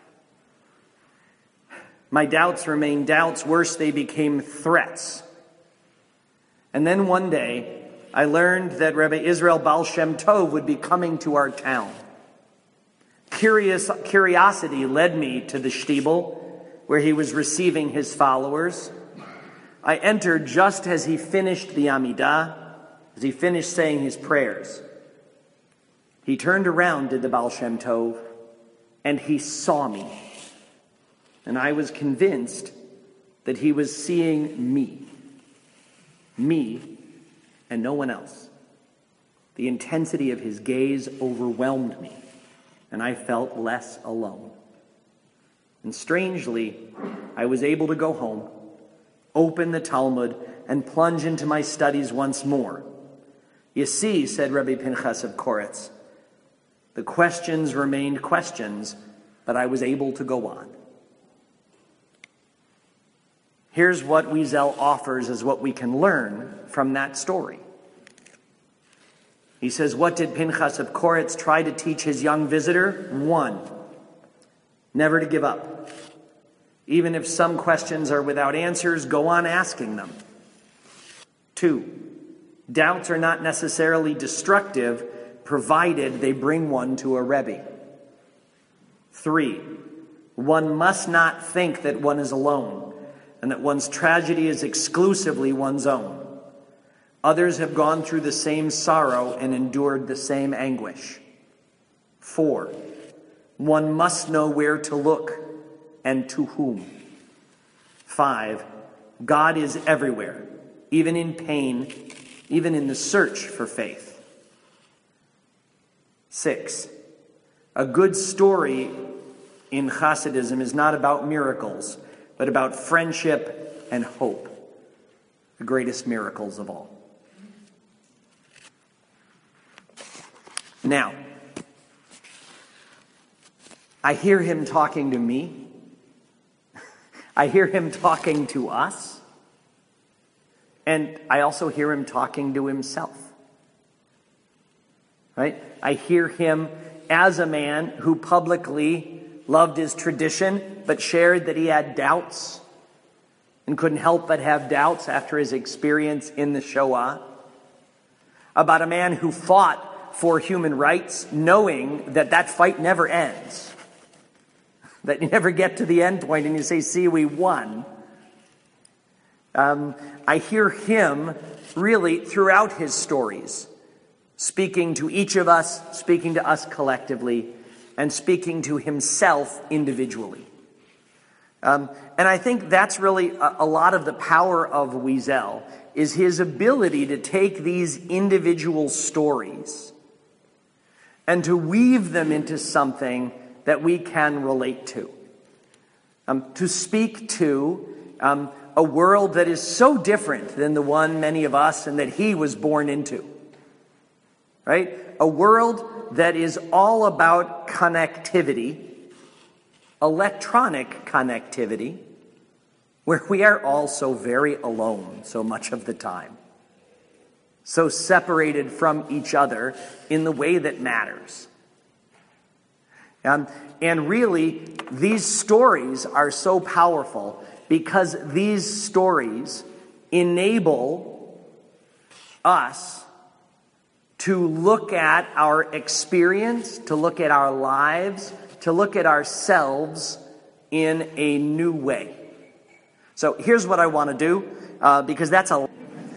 My doubts remained doubts. Worse, they became threats. And then one day, I learned that Rebbe Israel Baal Shem Tov would be coming to our town. Curious, curiosity led me to the shtibel, where he was receiving his followers. I entered just as he finished the Amidah, as he finished saying his prayers. He turned around, did the Baal Shem Tov, and he saw me. And I was convinced that he was seeing me. Me and no one else. The intensity of his gaze overwhelmed me, and I felt less alone. And strangely, I was able to go home, open the Talmud, and plunge into my studies once more. You see, said Rebbe Pinchas of Koretz, the questions remained questions, but I was able to go on. Here's what Wiesel offers as what we can learn from that story. He says, what did Pinchas of Koretz try to teach his young visitor? One, never to give up. Even if some questions are without answers, go on asking them. Two, doubts are not necessarily destructive, provided they bring one to a Rebbe. Three, one must not think that one is alone, and that one's tragedy is exclusively one's own. Others have gone through the same sorrow and endured the same anguish. Four, one must know where to look and to whom. Five, God is everywhere, even in pain, even in the search for faith. Six, a good story in Hasidism is not about miracles, but about friendship and hope, the greatest miracles of all. Now, I hear him talking to me. I hear him talking to us. And I also hear him talking to himself. Right? I hear him as a man who publicly loved his tradition, but shared that he had doubts and couldn't help but have doubts after his experience in the Shoah. About a man who fought for human rights, knowing that that fight never ends. That you never get to the end point and you say, see, we won. Um, I hear him really throughout his stories, speaking to each of us, speaking to us collectively, and speaking to himself individually. Um, and I think that's really a, a lot of the power of Wiesel, is his ability to take these individual stories and to weave them into something that we can relate to. Um, to speak to um, a world that is so different than the one many of us and that he was born into. Right? A world that is all about connectivity, electronic connectivity, where we are all so very alone so much of the time. So separated from each other in the way that matters. Um, and really, these stories are so powerful because these stories enable us to look at our experience, to look at our lives, to look at ourselves in a new way. So here's what I want to do, uh, because that's a...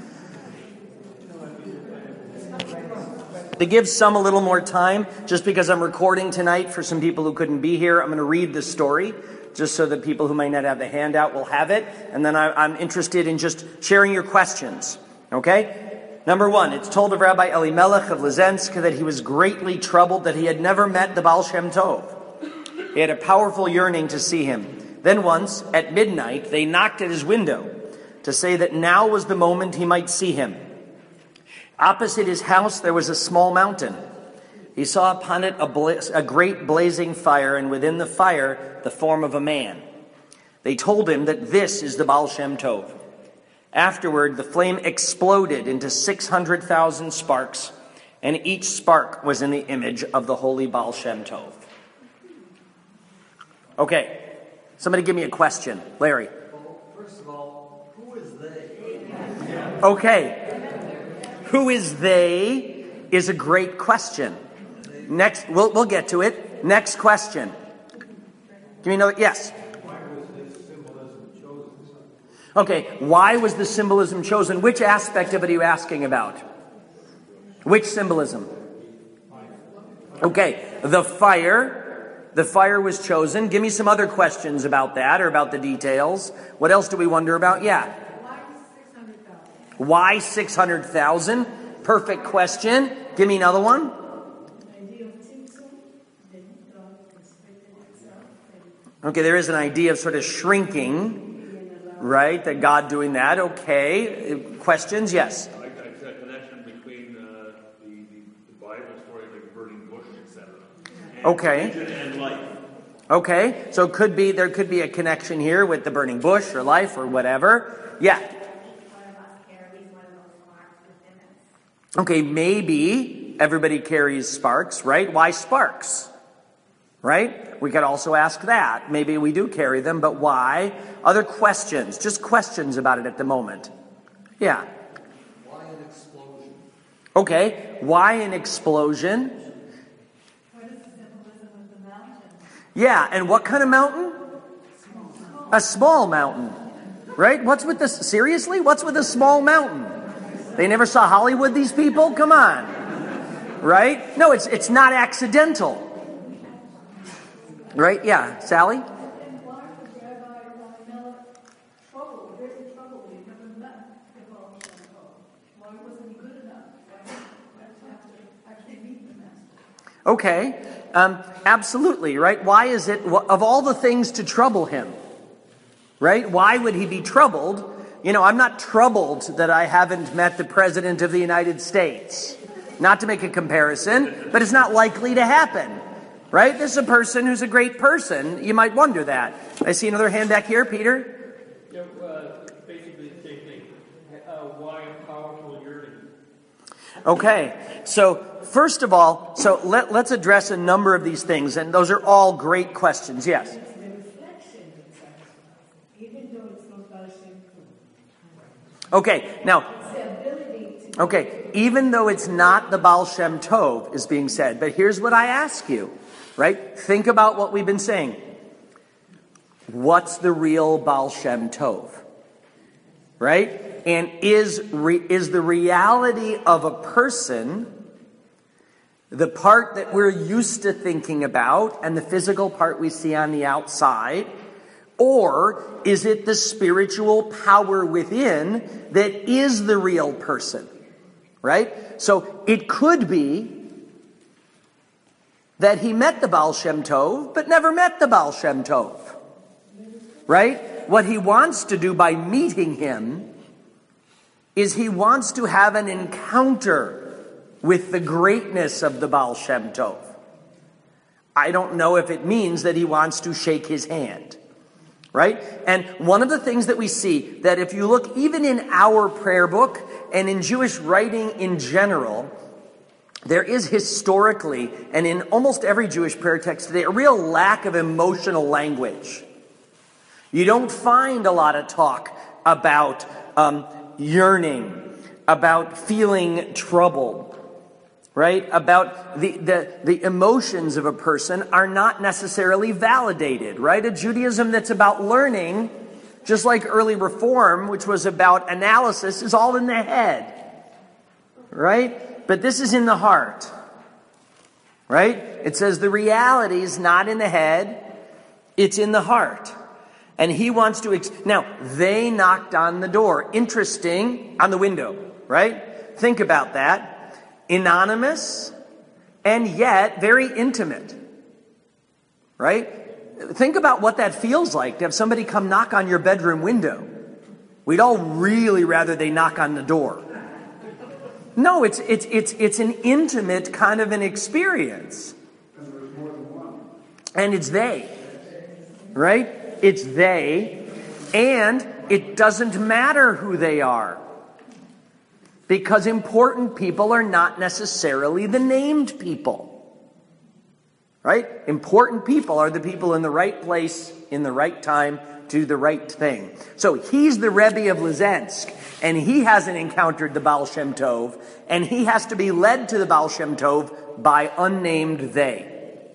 To give some a little more time, just because I'm recording tonight for some people who couldn't be here, I'm going to read the story, just so that people who might not have the handout will have it. And then I, I'm interested in just sharing your questions. Okay? Number one, it's told of Rabbi Elimelech of Lizensk that he was greatly troubled that he had never met the Baal Shem Tov. He had a powerful yearning to see him. Then once, at midnight, they knocked at his window to say that now was the moment he might see him. Opposite his house there was a small mountain. He saw upon it a, bla- a great blazing fire, and within the fire the form of a man. They told him that this is the Baal Shem Tov. Afterward the flame exploded into six hundred thousand sparks, and each spark was in the image of the holy Baal Shem Tov. Okay, somebody give me a question. Larry. Well, first of all, who is they? Okay. Who is they is a great question. Next, we'll we'll get to it. Next question. Give me another. Yes. Why was this symbolism chosen? Okay. Why was the symbolism chosen? Which aspect of it are you asking about? Which symbolism? Okay. The fire. The fire was chosen. Give me some other questions about that or about the details. What else do we wonder about? Yeah. Why six hundred thousand? Perfect question. Give me another one. Okay, there is an idea of sort of shrinking, right? That God doing that. Okay. Questions? Yes. I like that connection between uh, the, the, the Bible story like the burning bush, et cetera. Okay. And life. Okay. So it could be, there could be a connection here with the burning bush or life or whatever. Yeah. Okay, maybe everybody carries sparks, right? Why sparks? Right? We could also ask that. Maybe we do carry them, but why? Other questions, just questions about it at the moment. Yeah. Why an explosion? Okay, why an explosion? What is the symbolism of the mountain? Yeah, and what kind of mountain? Small. A small mountain. Right? What's with this? Seriously? What's with a small mountain? They never saw Hollywood, these people? Come on. Right? No, it's it's not accidental. Right? Yeah. Sally? And why was Rabbi Elimelech troubled, very troubled when he never met the Baal Shem Tov? Why wasn't he good enough? Why did he have to actually meet the master? Okay, um, absolutely, right? Why is it, of all the things to trouble him, right? Why would he be troubled? You know, I'm not troubled that I haven't met the President of the United States. Not to make a comparison, but it's not likely to happen, right? This is a person who's a great person. You might wonder that. I see another hand back here, Peter. Yeah, uh, basically the same thing. Uh, why a powerful yearning? Okay, so first of all, so let, let's address a number of these things, and those are all great questions. Yes? The reflection that satisfies, even though it's not Baal Shem Tov. Okay, now, It's the ability to... okay, even though it's not the Baal Shem Tov is being said, but here's what I ask you, right? Think about what we've been saying. What's the real Baal Shem Tov? Right? And is re, is the reality of a person the part that we're used to thinking about and the physical part we see on the outside? Or is it the spiritual power within that is the real person? Right? So it could be that he met the Baal Shem Tov, but never met the Baal Shem Tov. Right? What he wants to do by meeting him is he wants to have an encounter with the greatness of the Baal Shem Tov. I don't know if it means that he wants to shake his hand. Right? And one of the things that we see, that if you look even in our prayer book and in Jewish writing in general, there is historically, and in almost every Jewish prayer text today, a real lack of emotional language. You don't find a lot of talk about um, yearning, about feeling troubled, right? About the, the, the emotions of a person are not necessarily validated, right? A Judaism that's about learning, just like early Reform, which was about analysis, is all in the head, right? But this is in the heart, right? It says the reality is not in the head, it's in the heart. And he wants to... Ex- now, they knocked on the door. Interesting, on the window, right? Think about that. Anonymous, and yet very intimate, right? Think about what that feels like to have somebody come knock on your bedroom window. We'd all really rather they knock on the door. No, it's it's it's it's an intimate kind of an experience. And it's they, right? It's they, and it doesn't matter who they are. Because important people are not necessarily the named people. Right? Important people are the people in the right place, in the right time, to do the right thing. So he's the Rebbe of Lizensk, and he hasn't encountered the Baal Shem Tov, and he has to be led to the Baal Shem Tov by unnamed they.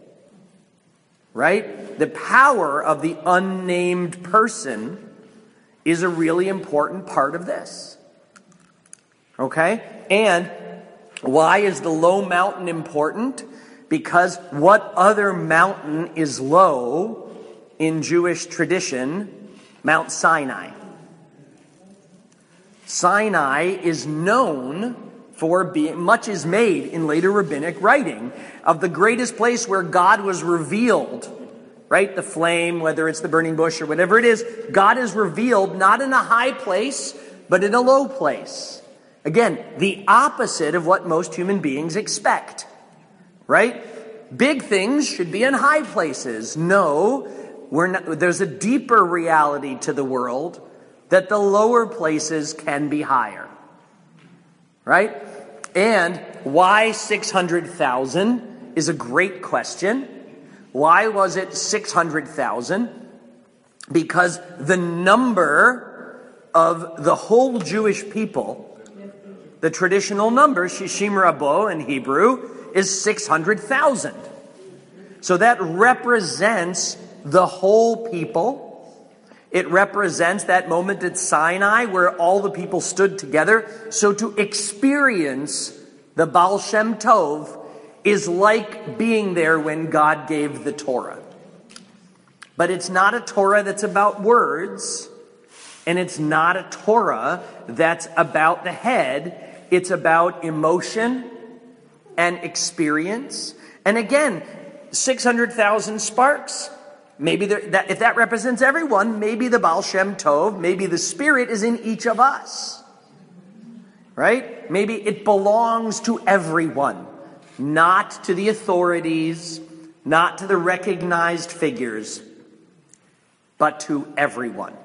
Right? The power of the unnamed person is a really important part of this. Okay? And why is the low mountain important? Because what other mountain is low in Jewish tradition? Mount Sinai. Sinai is known for being, much is made in later rabbinic writing of the greatest place where God was revealed. Right? The flame, whether it's the burning bush or whatever it is, God is revealed not in a high place, but in a low place. Again, the opposite of what most human beings expect. Right? Big things should be in high places. No, we're not, there's a deeper reality to the world that the lower places can be higher. Right? And why six hundred thousand is a great question. Why was it six hundred thousand? Because the number of the whole Jewish people, the traditional number, Shishim Rabo in Hebrew, is six hundred thousand. So that represents the whole people. It represents that moment at Sinai where all the people stood together. So to experience the Baal Shem Tov is like being there when God gave the Torah. But it's not a Torah that's about words, and it's not a Torah that's about the head. It's about emotion and experience. And again, six hundred thousand sparks. Maybe there, that, if that represents everyone, maybe the Baal Shem Tov, maybe the Spirit is in each of us. Right? Maybe it belongs to everyone, not to the authorities, not to the recognized figures, but to everyone.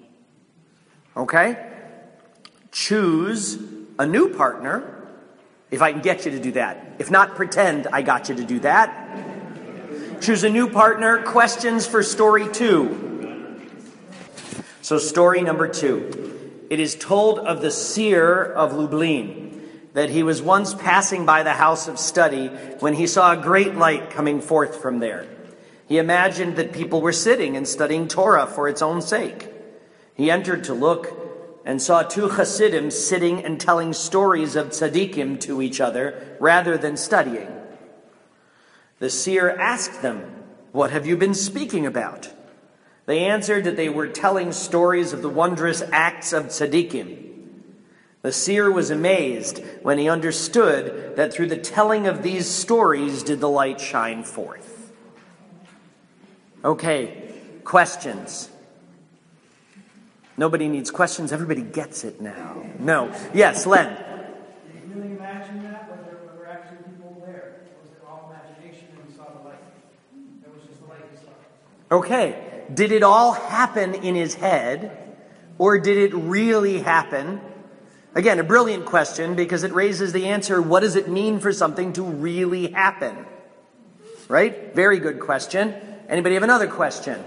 Okay? Choose a new partner, if I can get you to do that. If not, pretend I got you to do that. Choose a new partner. Questions for story two. So story number two. It is told of the seer of Lublin that he was once passing by the house of study when he saw a great light coming forth from there. He imagined that people were sitting and studying Torah for its own sake. He entered to look and saw two Hasidim sitting and telling stories of tzaddikim to each other rather than studying. The seer asked them, "What have you been speaking about?" They answered that they were telling stories of the wondrous acts of tzaddikim. The seer was amazed when he understood that through the telling of these stories did the light shine forth. Okay, questions. Nobody needs questions. Everybody gets it now. No. Yes, Len. Did you really imagine that? Was there, were there actually people there? Or was it all imagination and you saw the light? It was just the light you saw. Okay. Did it all happen in his head? Or did it really happen? Again, a brilliant question because it raises the answer, what does it mean for something to really happen? Right? Very good question. Anybody have another question?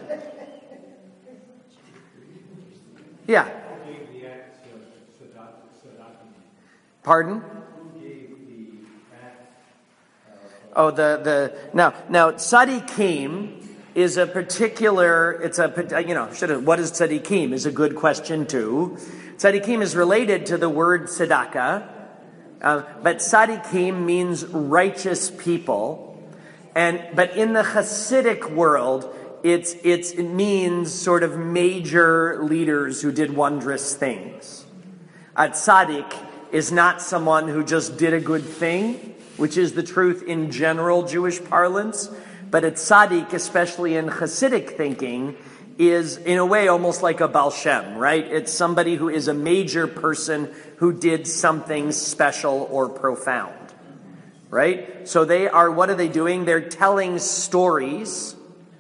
Yeah. Who gave the acts of tzedakah? Pardon? Who gave the acts? Oh, the, the, now, now, tzaddikim is a particular, it's a, you know, should have, what is tzaddikim is a good question too. Tzaddikim is related to the word tzedakah, uh, but tzaddikim means righteous people. And, but in the Hasidic world, It's, it's, it means sort of major leaders who did wondrous things. A tzaddik is not someone who just did a good thing, which is the truth in general Jewish parlance. But a tzaddik, especially in Hasidic thinking, is in a way almost like a Baal Shem, right? It's somebody who is a major person who did something special or profound, right? So they are, what are they doing? They're telling stories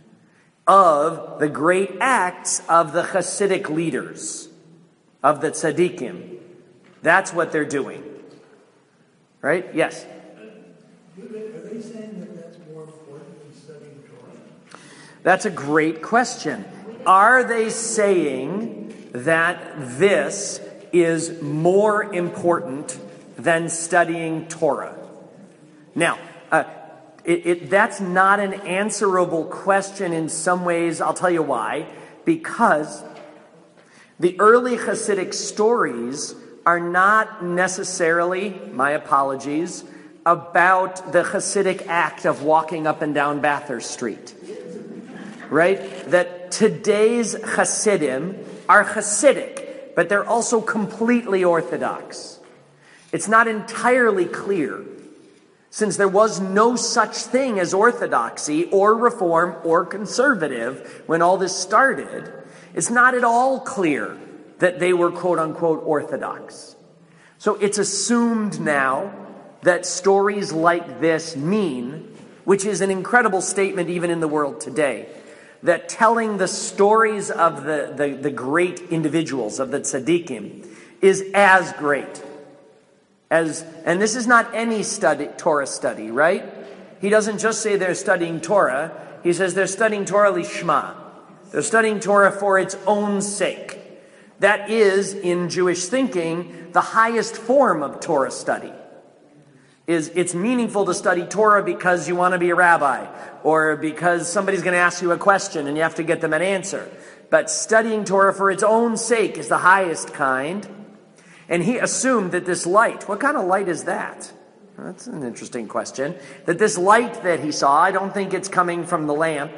of the great acts of the Hasidic leaders, of the tzaddikim. That's what they're doing. Right? Yes? Are they saying that that's more important than studying Torah? That's a great question. Are they saying that this is more important than studying Torah? Now, uh, It, it, that's not an answerable question in some ways. I'll tell you why. Because the early Hasidic stories are not necessarily, my apologies, about the Hasidic act of walking up and down Bathurst Street. Right? That today's Hasidim are Hasidic, but they're also completely Orthodox. It's not entirely clear. Since there was no such thing as orthodoxy or reform or conservative when all this started, it's not at all clear that they were quote-unquote orthodox. So it's assumed now that stories like this mean, which is an incredible statement even in the world today, that telling the stories of the, the, the great individuals, of the tzaddikim, is as great. As, and this is not any study, Torah study, right? He doesn't just say they're studying Torah. He says they're studying Torah lishma. They're studying Torah for its own sake. That is, in Jewish thinking, the highest form of Torah study. Is it's meaningful to study Torah because you want to be a rabbi, or because somebody's going to ask you a question and you have to get them an answer. But studying Torah for its own sake is the highest kind. And he assumed that this light, what kind of light is that? That's an interesting question. That this light that he saw, I don't think it's coming from the lamp.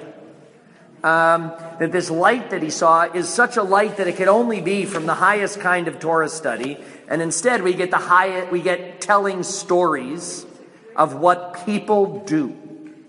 Um, that this light that he saw is such a light that it could only be from the highest kind of Torah study. And instead we get the high, we get telling stories of what people do.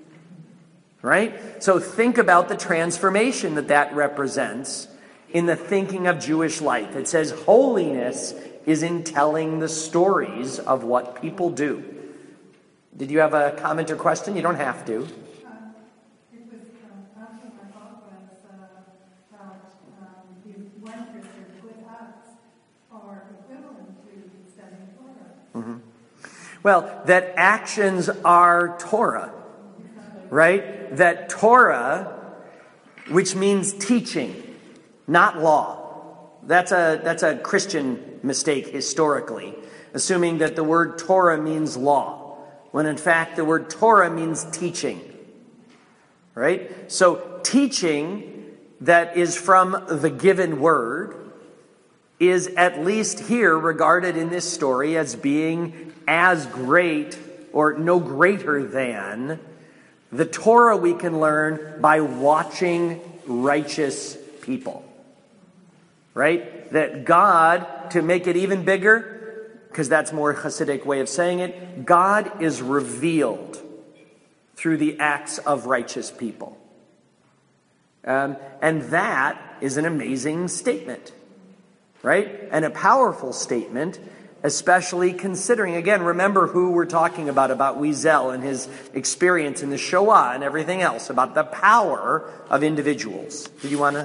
Right? So think about the transformation that that represents in the thinking of Jewish life. It says holiness is in telling the stories of what people do. Did you have a comment or question? You don't have to. Um, it was um, after my thought was uh, that um, the wonders of good acts are equivalent to studying Torah. Mm-hmm. Well, that actions are Torah, right? That Torah, which means teaching, not law. That's a that's a Christian mistake historically, assuming that the word Torah means law, when in fact the word Torah means teaching. Right? So teaching that is from the given word is at least here regarded in this story as being as great or no greater than the Torah we can learn by watching righteous people. Right? That God, to make it even bigger, because that's more Hasidic way of saying it, God is revealed through the acts of righteous people. Um, and that is an amazing statement. Right? And a powerful statement, especially considering, again, remember who we're talking about, about Wiesel and his experience in the Shoah and everything else, about the power of individuals. Do you want to?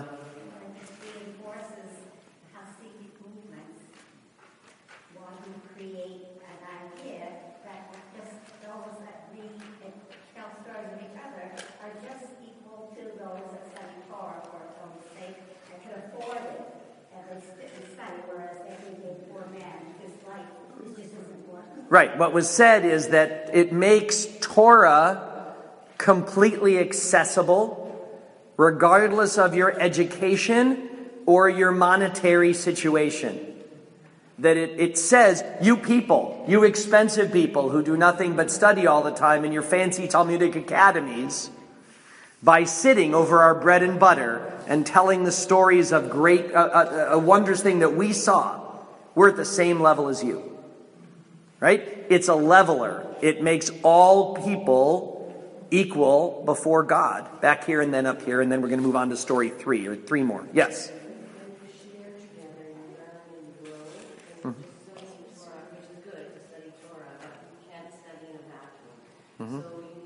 Right. What was said is that it makes Torah completely accessible, regardless of your education or your monetary situation. That it, it says, you people, you expensive people who do nothing but study all the time in your fancy Talmudic academies, by sitting over our bread and butter and telling the stories of great, uh, uh, a wondrous thing that we saw, we're at the same level as you. Right? It's a leveler. It makes all people equal before God. Back here and then up here, and then we're going to move on to story three, or three more. Yes? Mm-hmm. Mm-hmm.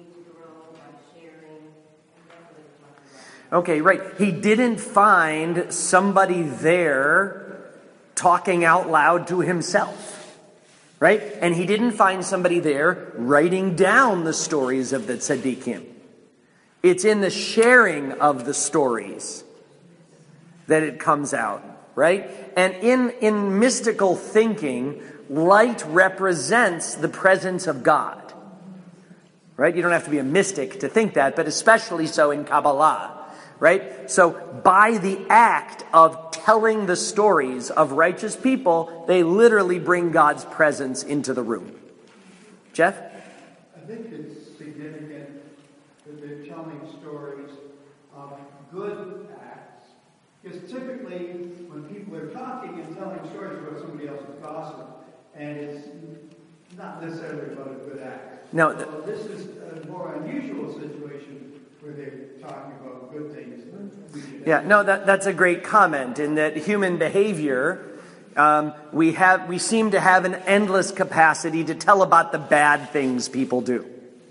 Okay, right. He didn't find somebody there talking out loud to himself. Right? And he didn't find somebody there writing down the stories of the tzaddikim. It's in the sharing of the stories that it comes out. Right? And in, in mystical thinking, light represents the presence of God. Right? You don't have to be a mystic to think that, but especially so in Kabbalah. Right? So by the act of telling the stories of righteous people, they literally bring God's presence into the room. Jeff? I think it's significant that they're telling stories of good acts. Because typically, when people are talking and telling stories about somebody else's gossip, and it's not necessarily about a good act. No, the, so this is a more unusual situation where they're talking about good things. Yeah, no, that, that's a great comment, in that human behavior, um, we have we seem to have an endless capacity to tell about the bad things people do.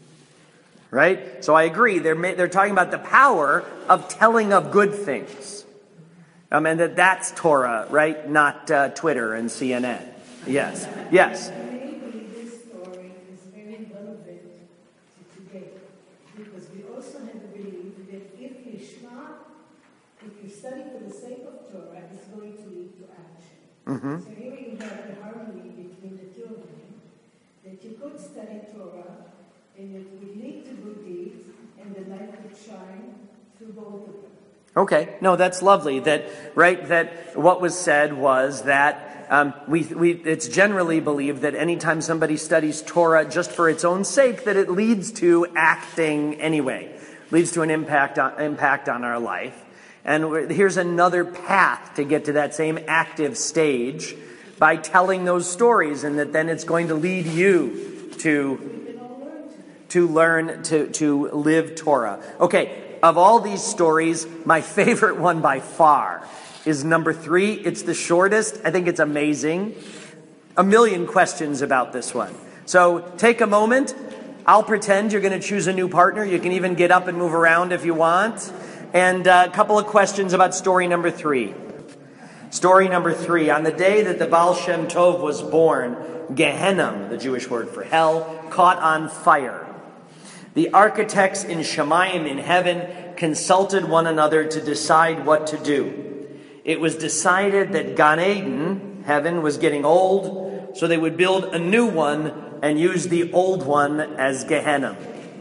Right? So I agree, they're, they're talking about the power of telling of good things. Um, and that that's Torah, right? Not uh, Twitter and C N N. Yes, yes. Maybe this story is very relevant to today, because we also have to believe that if you start, if you study for the sake of Torah, it's going to lead to action. Mm-hmm. So here you have the harmony between the two of them, that you could study Torah, and it would lead to good deeds, and the light would shine through both of them. Okay, no, that's lovely. That right. That what was said was that um, we we it's generally believed that anytime somebody studies Torah just for its own sake, that it leads to acting anyway, leads to an impact on impact on our life. And here's another path to get to that same active stage by telling those stories, and that then it's going to lead you to. to learn to, to live Torah. Okay, of all these stories, my favorite one by far is number three. It's the shortest. I think it's amazing. A million questions about this one. So take a moment. I'll pretend you're going to choose a new partner. You can even get up and move around if you want. And uh, a couple of questions about story number three. Story number three. On the day that the Baal Shem Tov was born, Gehenna, the Jewish word for hell, caught on fire. The architects in Shemayim, in heaven, consulted one another to decide what to do. It was decided that Gan Eden, heaven, was getting old, so they would build a new one and use the old one as Gehenna.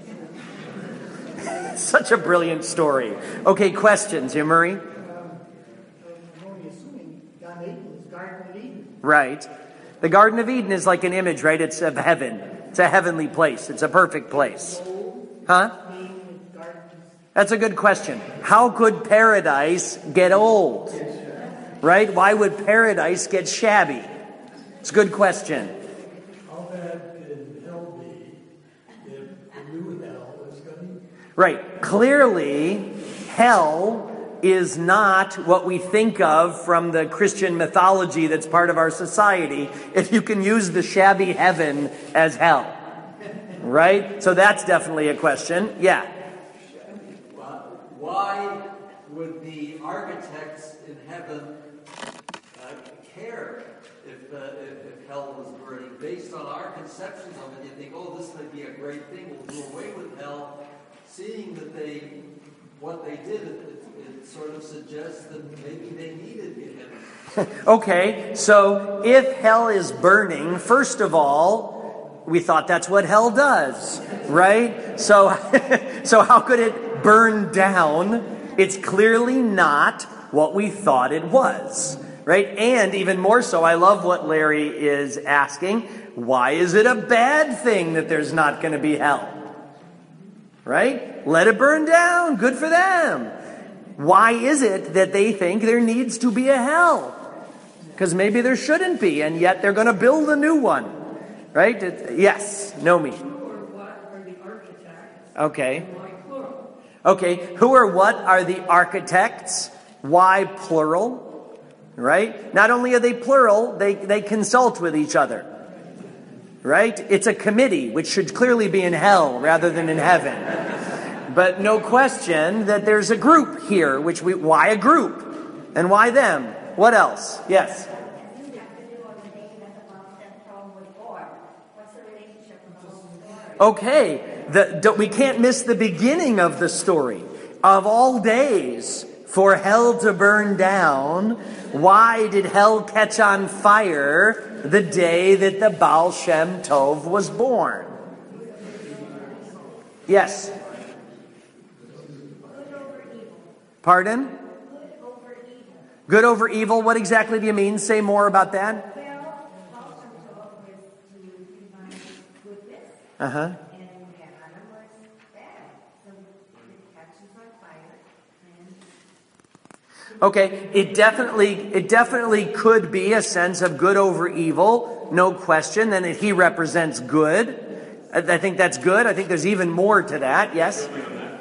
Such a brilliant story. Okay, questions here, Murray? Um, I'm only assuming Gan Eden is Garden of Eden. Right. The Garden of Eden is like an image, right? It's of heaven. It's a heavenly place. It's a perfect place. Huh? That's a good question. How could paradise get old? Right? Why would paradise get shabby? It's a good question. How bad could hell be if the new hell is coming? Right. Clearly, hell is not what we think of from the Christian mythology that's part of our society, if you can use the shabby heaven as hell. Right? So that's definitely a question. Yeah. Why would the architects in heaven uh, care if, uh, if if hell was burning? Based on our conceptions of it, you think, oh, this might be a great thing. We'll do away with hell. Seeing that they, what they did, it, it, it sort of suggests that maybe they needed Gehenna. Okay, so if hell is burning, first of all, we thought that's what hell does, right? So, so how could it burn down? It's clearly not what we thought it was, right? And even more so, I love what Larry is asking. Why is it a bad thing that there's not going to be hell? Right? Let it burn down. Good for them. Why is it that they think there needs to be a hell? Because maybe there shouldn't be, and yet they're going to build a new one. Right? It, yes. Know me. Who or what are the architects? Okay. And why plural? Okay. Who or what are the architects? Why plural? Right? Not only are they plural, they, they consult with each other. Right? It's a committee, which should clearly be in hell rather than in heaven. But no question that there's a group here, which we, why a group? And why them? What else? Yes? Okay, the, we can't miss the beginning of the story. Of all days for hell to burn down, why did hell catch on fire the day that the Baal Shem Tov was born? Yes? Pardon? Good over evil. Good over evil? What exactly do you mean? Say more about that. Well, Baal Shem Tov was to define goodness. Uh-huh. And Gehenna was bad. So it catches on fire. And Okay, it definitely it definitely could be a sense of good over evil, no question, and that he represents good. I, I think that's good. I think there's even more to that, yes?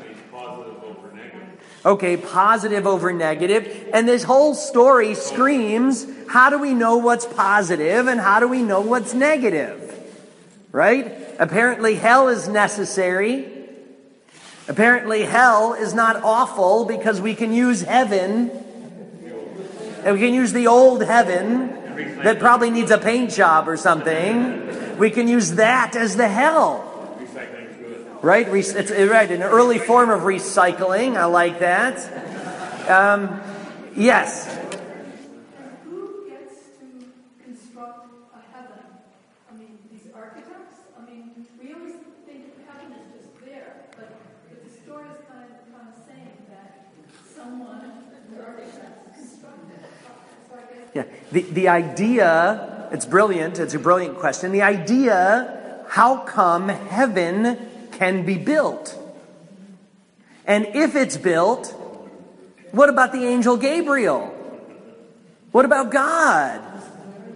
Okay, positive over negative. And this whole story screams, how do we know what's positive and how do we know what's negative? Right? Apparently hell is necessary. Apparently hell is not awful because we can use heaven. And we can use the old heaven that probably needs a paint job or something. We can use that as the hell. Right? It's right, an early form of recycling. I like that. Um, yes? Who gets to construct a heaven? I mean, these architects? I mean, we always think heaven is just there, but, but the story is kind of, kind of saying that someone, the architects, constructed it. So I guess Yeah. The, the idea, it's brilliant, it's a brilliant question. The idea, how come heaven can be built? And if it's built, what about the angel Gabriel? What about God?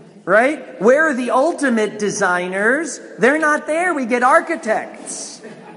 Right? Where are the ultimate designers? They're not there. We get architects.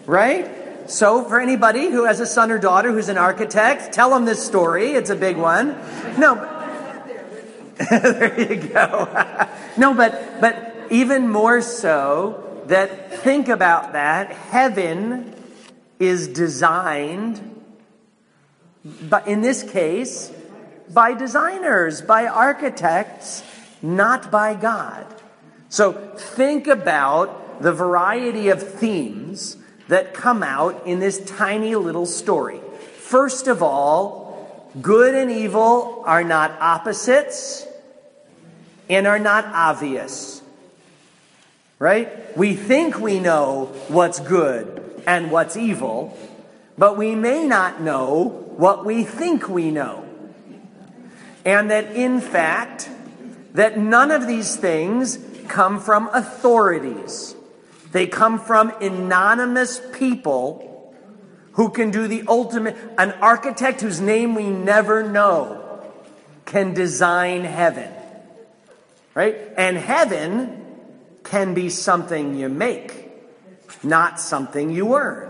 Right? So for anybody who has a son or daughter who's an architect, tell them this story. It's a big one. No. There you go. No, but but even more so, that think about that. Heaven is designed, but in this case, by designers, by architects, not by God. So think about the variety of themes that come out in this tiny little story. First of all, good and evil are not opposites and are not obvious. Right? We think we know what's good and what's evil, but we may not know what we think we know. And that in fact, that none of these things come from authorities. They come from anonymous people who can do the ultimate. An architect whose name we never know can design heaven. Right? And heaven can be something you make, not something you earn.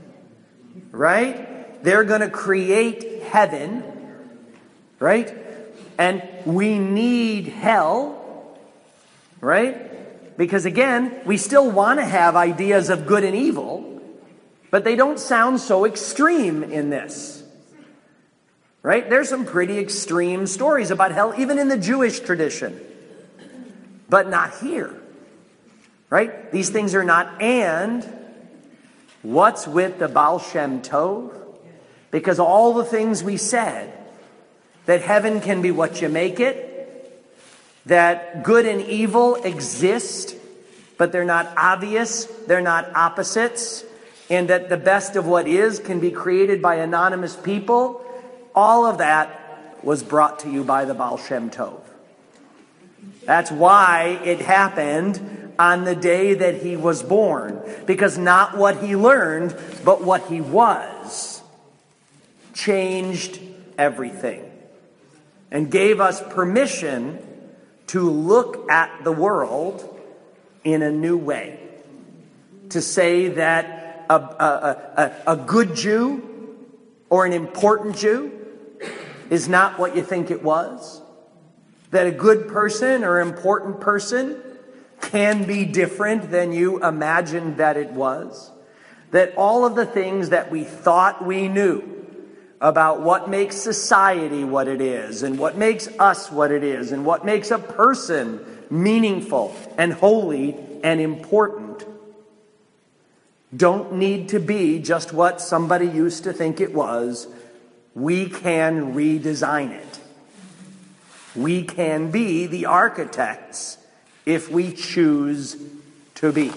Right? They're going to create heaven. Right? And we need hell. Right? Because again, we still want to have ideas of good and evil, but they don't sound so extreme in this. Right? There's some pretty extreme stories about hell, even in the Jewish tradition. But not here. Right? These things are not. And what's with the Baal Shem Tov? Because all the things we said, that heaven can be what you make it, that good and evil exist, but they're not obvious, they're not opposites, and that the best of what is can be created by anonymous people, all of that was brought to you by the Baal Shem Tov. That's why it happened on the day that he was born. Because not what he learned, but what he was, changed everything. And gave us permission to look at the world in a new way. To say that a, a, a, a good Jew or an important Jew is not what you think it was. That a good person or important person can be different than you imagined that it was. That all of the things that we thought we knew about what makes society what it is, and what makes us what it is, and what makes a person meaningful and holy and important, don't need to be just what somebody used to think it was. We can redesign it. We can be the architects if we choose to be.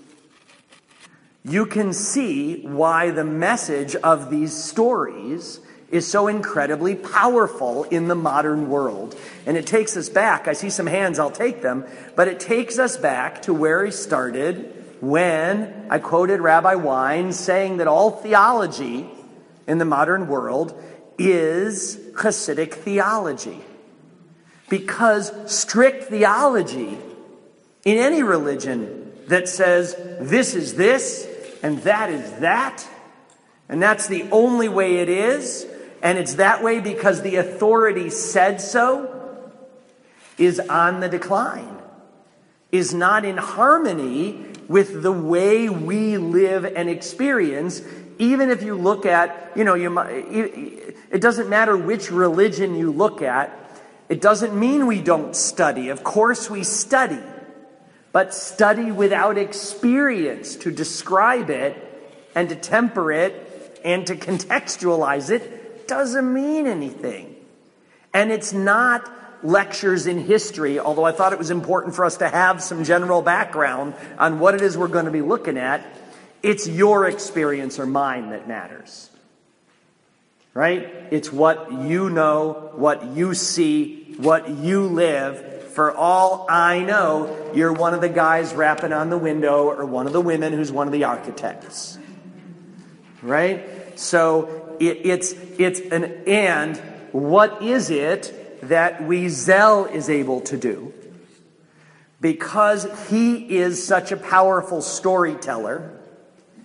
You can see why the message of these stories is so incredibly powerful in the modern world. And it takes us back. I see some hands, I'll take them. But it takes us back to where he started when I quoted Rabbi Wein saying that all theology in the modern world is Hasidic theology. Because strict theology in any religion that says this is this and that is that, and that's the only way it is, and it's that way because the authority said so, is on the decline, is not in harmony with the way we live and experience. Even if you look at, you know, you, it doesn't matter which religion you look at, it doesn't mean we don't study. Of course we study. But study without experience to describe it and to temper it and to contextualize it doesn't mean anything. And it's not lectures in history, although I thought it was important for us to have some general background on what it is we're going to be looking at. It's your experience or mine that matters. Right? It's what you know, what you see, what you live. For all I know, you're one of the guys rapping on the window or one of the women who's one of the architects. Right? So it, it's it's an and what is it that Wiesel is able to do? Because he is such a powerful storyteller,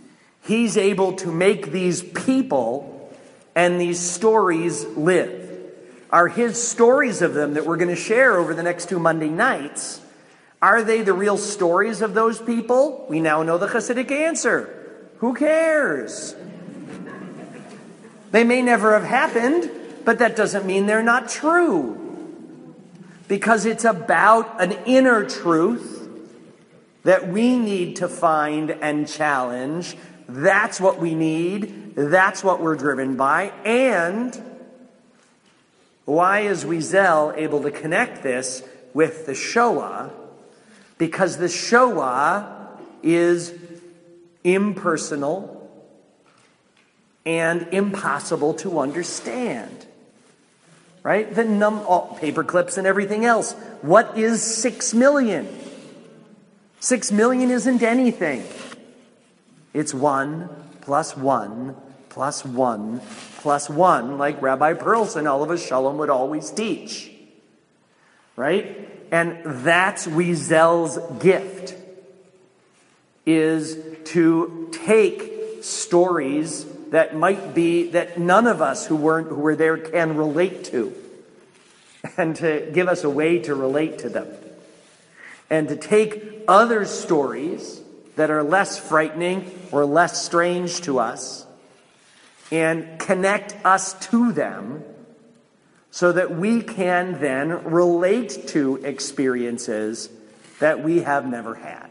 He's able to make these people and these stories live. Are his stories of them that we're going to share over the next two Monday nights, are they the real stories of those people? We now know the Hasidic answer. Who cares? They may never have happened, but that doesn't mean they're not true. Because it's about an inner truth that we need to find and challenge. That's what we need. That's what we're driven by. And why is Wiesel able to connect this with the Shoah? Because the Shoah is impersonal and impossible to understand. Right? The num oh, paper clips and everything else. What is six million? Six million isn't anything. It's one plus one plus one plus one, like Rabbi Perlson, Oliver Shalom, would always teach. Right? And that's Wiesel's gift, is to take stories that might be, that none of us who weren't who were there can relate to, and to give us a way to relate to them. And to take other stories that are less frightening or less strange to us and connect us to them so that we can then relate to experiences that we have never had.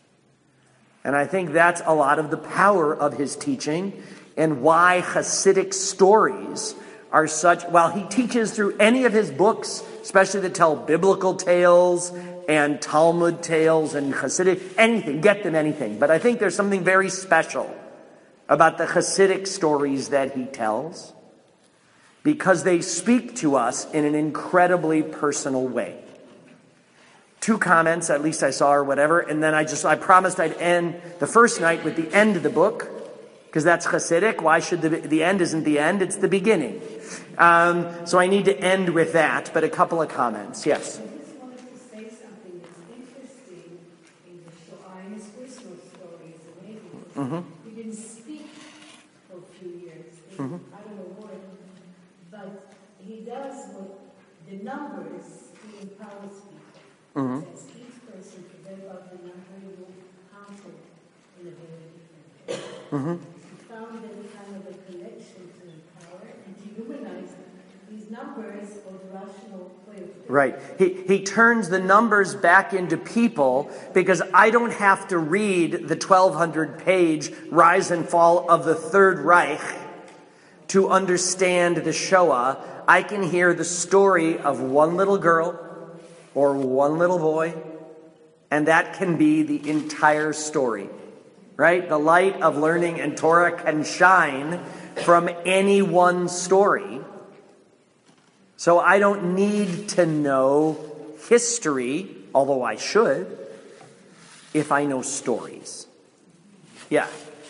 And I think that's a lot of the power of his teaching and why Hasidic stories are such, while he teaches through any of his books, especially that tell biblical tales and Talmud tales and Hasidic, anything, get them anything. But I think there's something very special about the Hasidic stories that he tells, because they speak to us in an incredibly personal way. Two comments, at least I saw or whatever, and then I just, I promised I'd end the first night with the end of the book, because that's Hasidic. Why should the, the end isn't the end, it's the beginning. Um, so I need to end with that, but a couple of comments. Yes? I just wanted to say something that's interesting in the Shoah, in his personal stories, amazing. Mm-hmm. He didn't speak for a few years. He, Mm-hmm. I don't know what, but he does what the numbers, he empowers people. Mm-hmm. He says each person to develop the number will counsel in a very different way. Mm-hmm. He found that kind of a connection to empower and to humanize these numbers of rational way of thinking. Right. He, he turns the numbers back into people, because I don't have to read the twelve hundred page rise and fall of the Third Reich to understand the Shoah. I can hear the story of one little girl or one little boy, and that can be the entire story. Right? The light of learning and Torah can shine from any one story. So I don't need to know history, although I should, if I know stories. Yeah.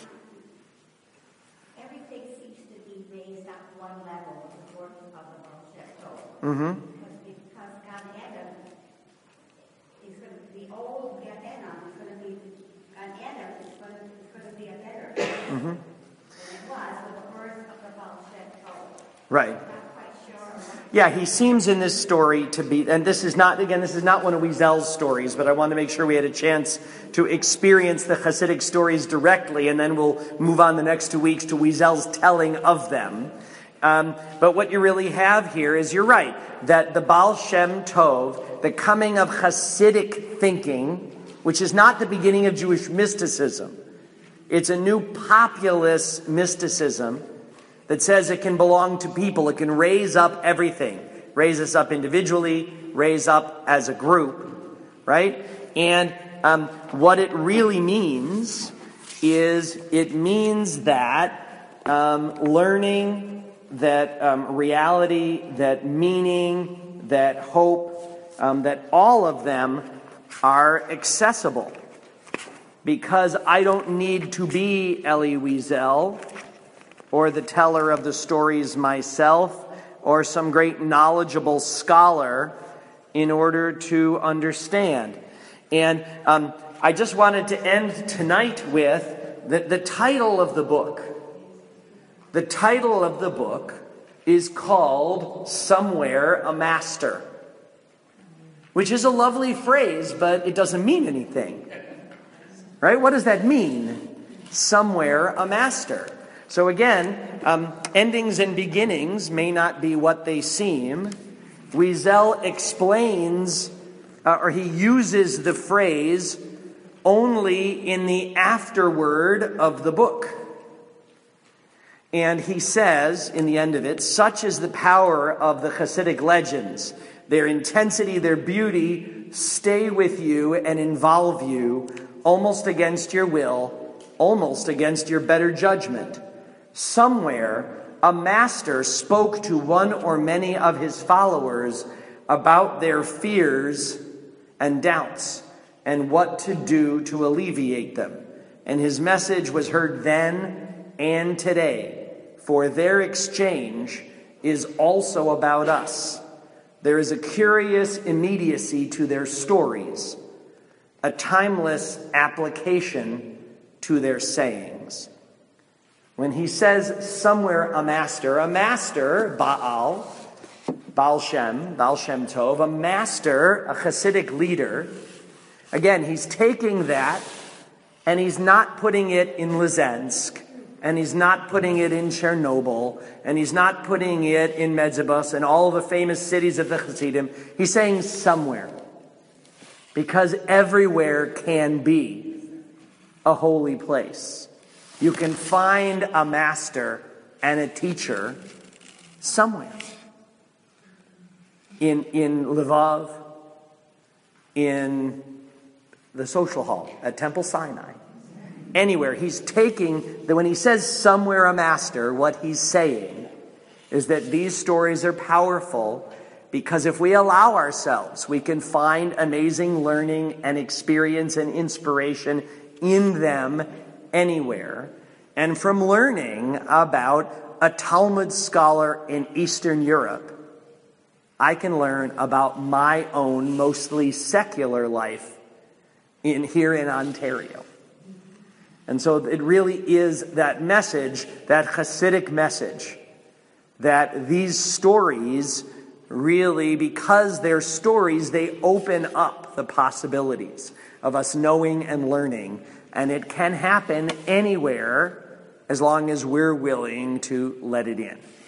Everything seems to be raised up one level of the work of the Baal Shem Tov. Mm-hmm. Because, because Gan Eden is going to be old Gan Eden, is going to be Gan Eden, is going to, is going to be a better Mm-hmm. than it was with the birth of the Baal Shem Tov. Right. I'm not quite sure. Yeah, he seems in this story to be, and this is not, again, this is not one of Wiesel's stories, but I want to make sure we had a chance to experience the Hasidic stories directly, and then we'll move on the next two weeks to Wiesel's telling of them. Um, but what you really have here is, you're right, that the Baal Shem Tov, the coming of Hasidic thinking, which is not the beginning of Jewish mysticism. It's a new populist mysticism that says it can belong to people. It can raise up everything. Raise us up individually, raise up as a group, right? And um, what it really means is, it means that um, learning, that um, reality, that meaning, that hope, um, that all of them are accessible. Because I don't need to be Elie Wiesel, or the teller of the stories myself, or some great knowledgeable scholar in order to understand. And um, I just wanted to end tonight with the, the title of the book, the title of the book is called Somewhere a Master, which is a lovely phrase, but it doesn't mean anything. Right? What does that mean? Somewhere a master. So again, um, endings and beginnings may not be what they seem. Wiesel explains, uh, or he uses the phrase only in the afterword of the book. And he says, in the end of it, such is the power of the Hasidic legends. Their intensity, their beauty stay with you and involve you almost against your will, almost against your better judgment. Somewhere, a master spoke to one or many of his followers about their fears and doubts and what to do to alleviate them. And his message was heard then and today, for their exchange is also about us. There is a curious immediacy to their stories, a timeless application to their sayings. When he says somewhere a master, a master, Baal, Baal Shem, Baal Shem Tov, a master, a Hasidic leader, again, he's taking that and he's not putting it in Lizensk, and he's not putting it in Chernobyl, and he's not putting it in Medzibus and all the famous cities of the Hasidim. He's saying somewhere. Because everywhere can be a holy place. You can find a master and a teacher somewhere. In, in Lvov, in the social hall at Temple Sinai. Anywhere. He's taking, that when he says somewhere a master, what he's saying is that these stories are powerful because if we allow ourselves, we can find amazing learning and experience and inspiration in them anywhere. And from learning about a Talmud scholar in Eastern Europe, I can learn about my own mostly secular life in here in Ontario. And so it really is that message, that Hasidic message, that these stories really, because they're stories, they open up the possibilities of us knowing and learning. And it can happen anywhere as long as we're willing to let it in.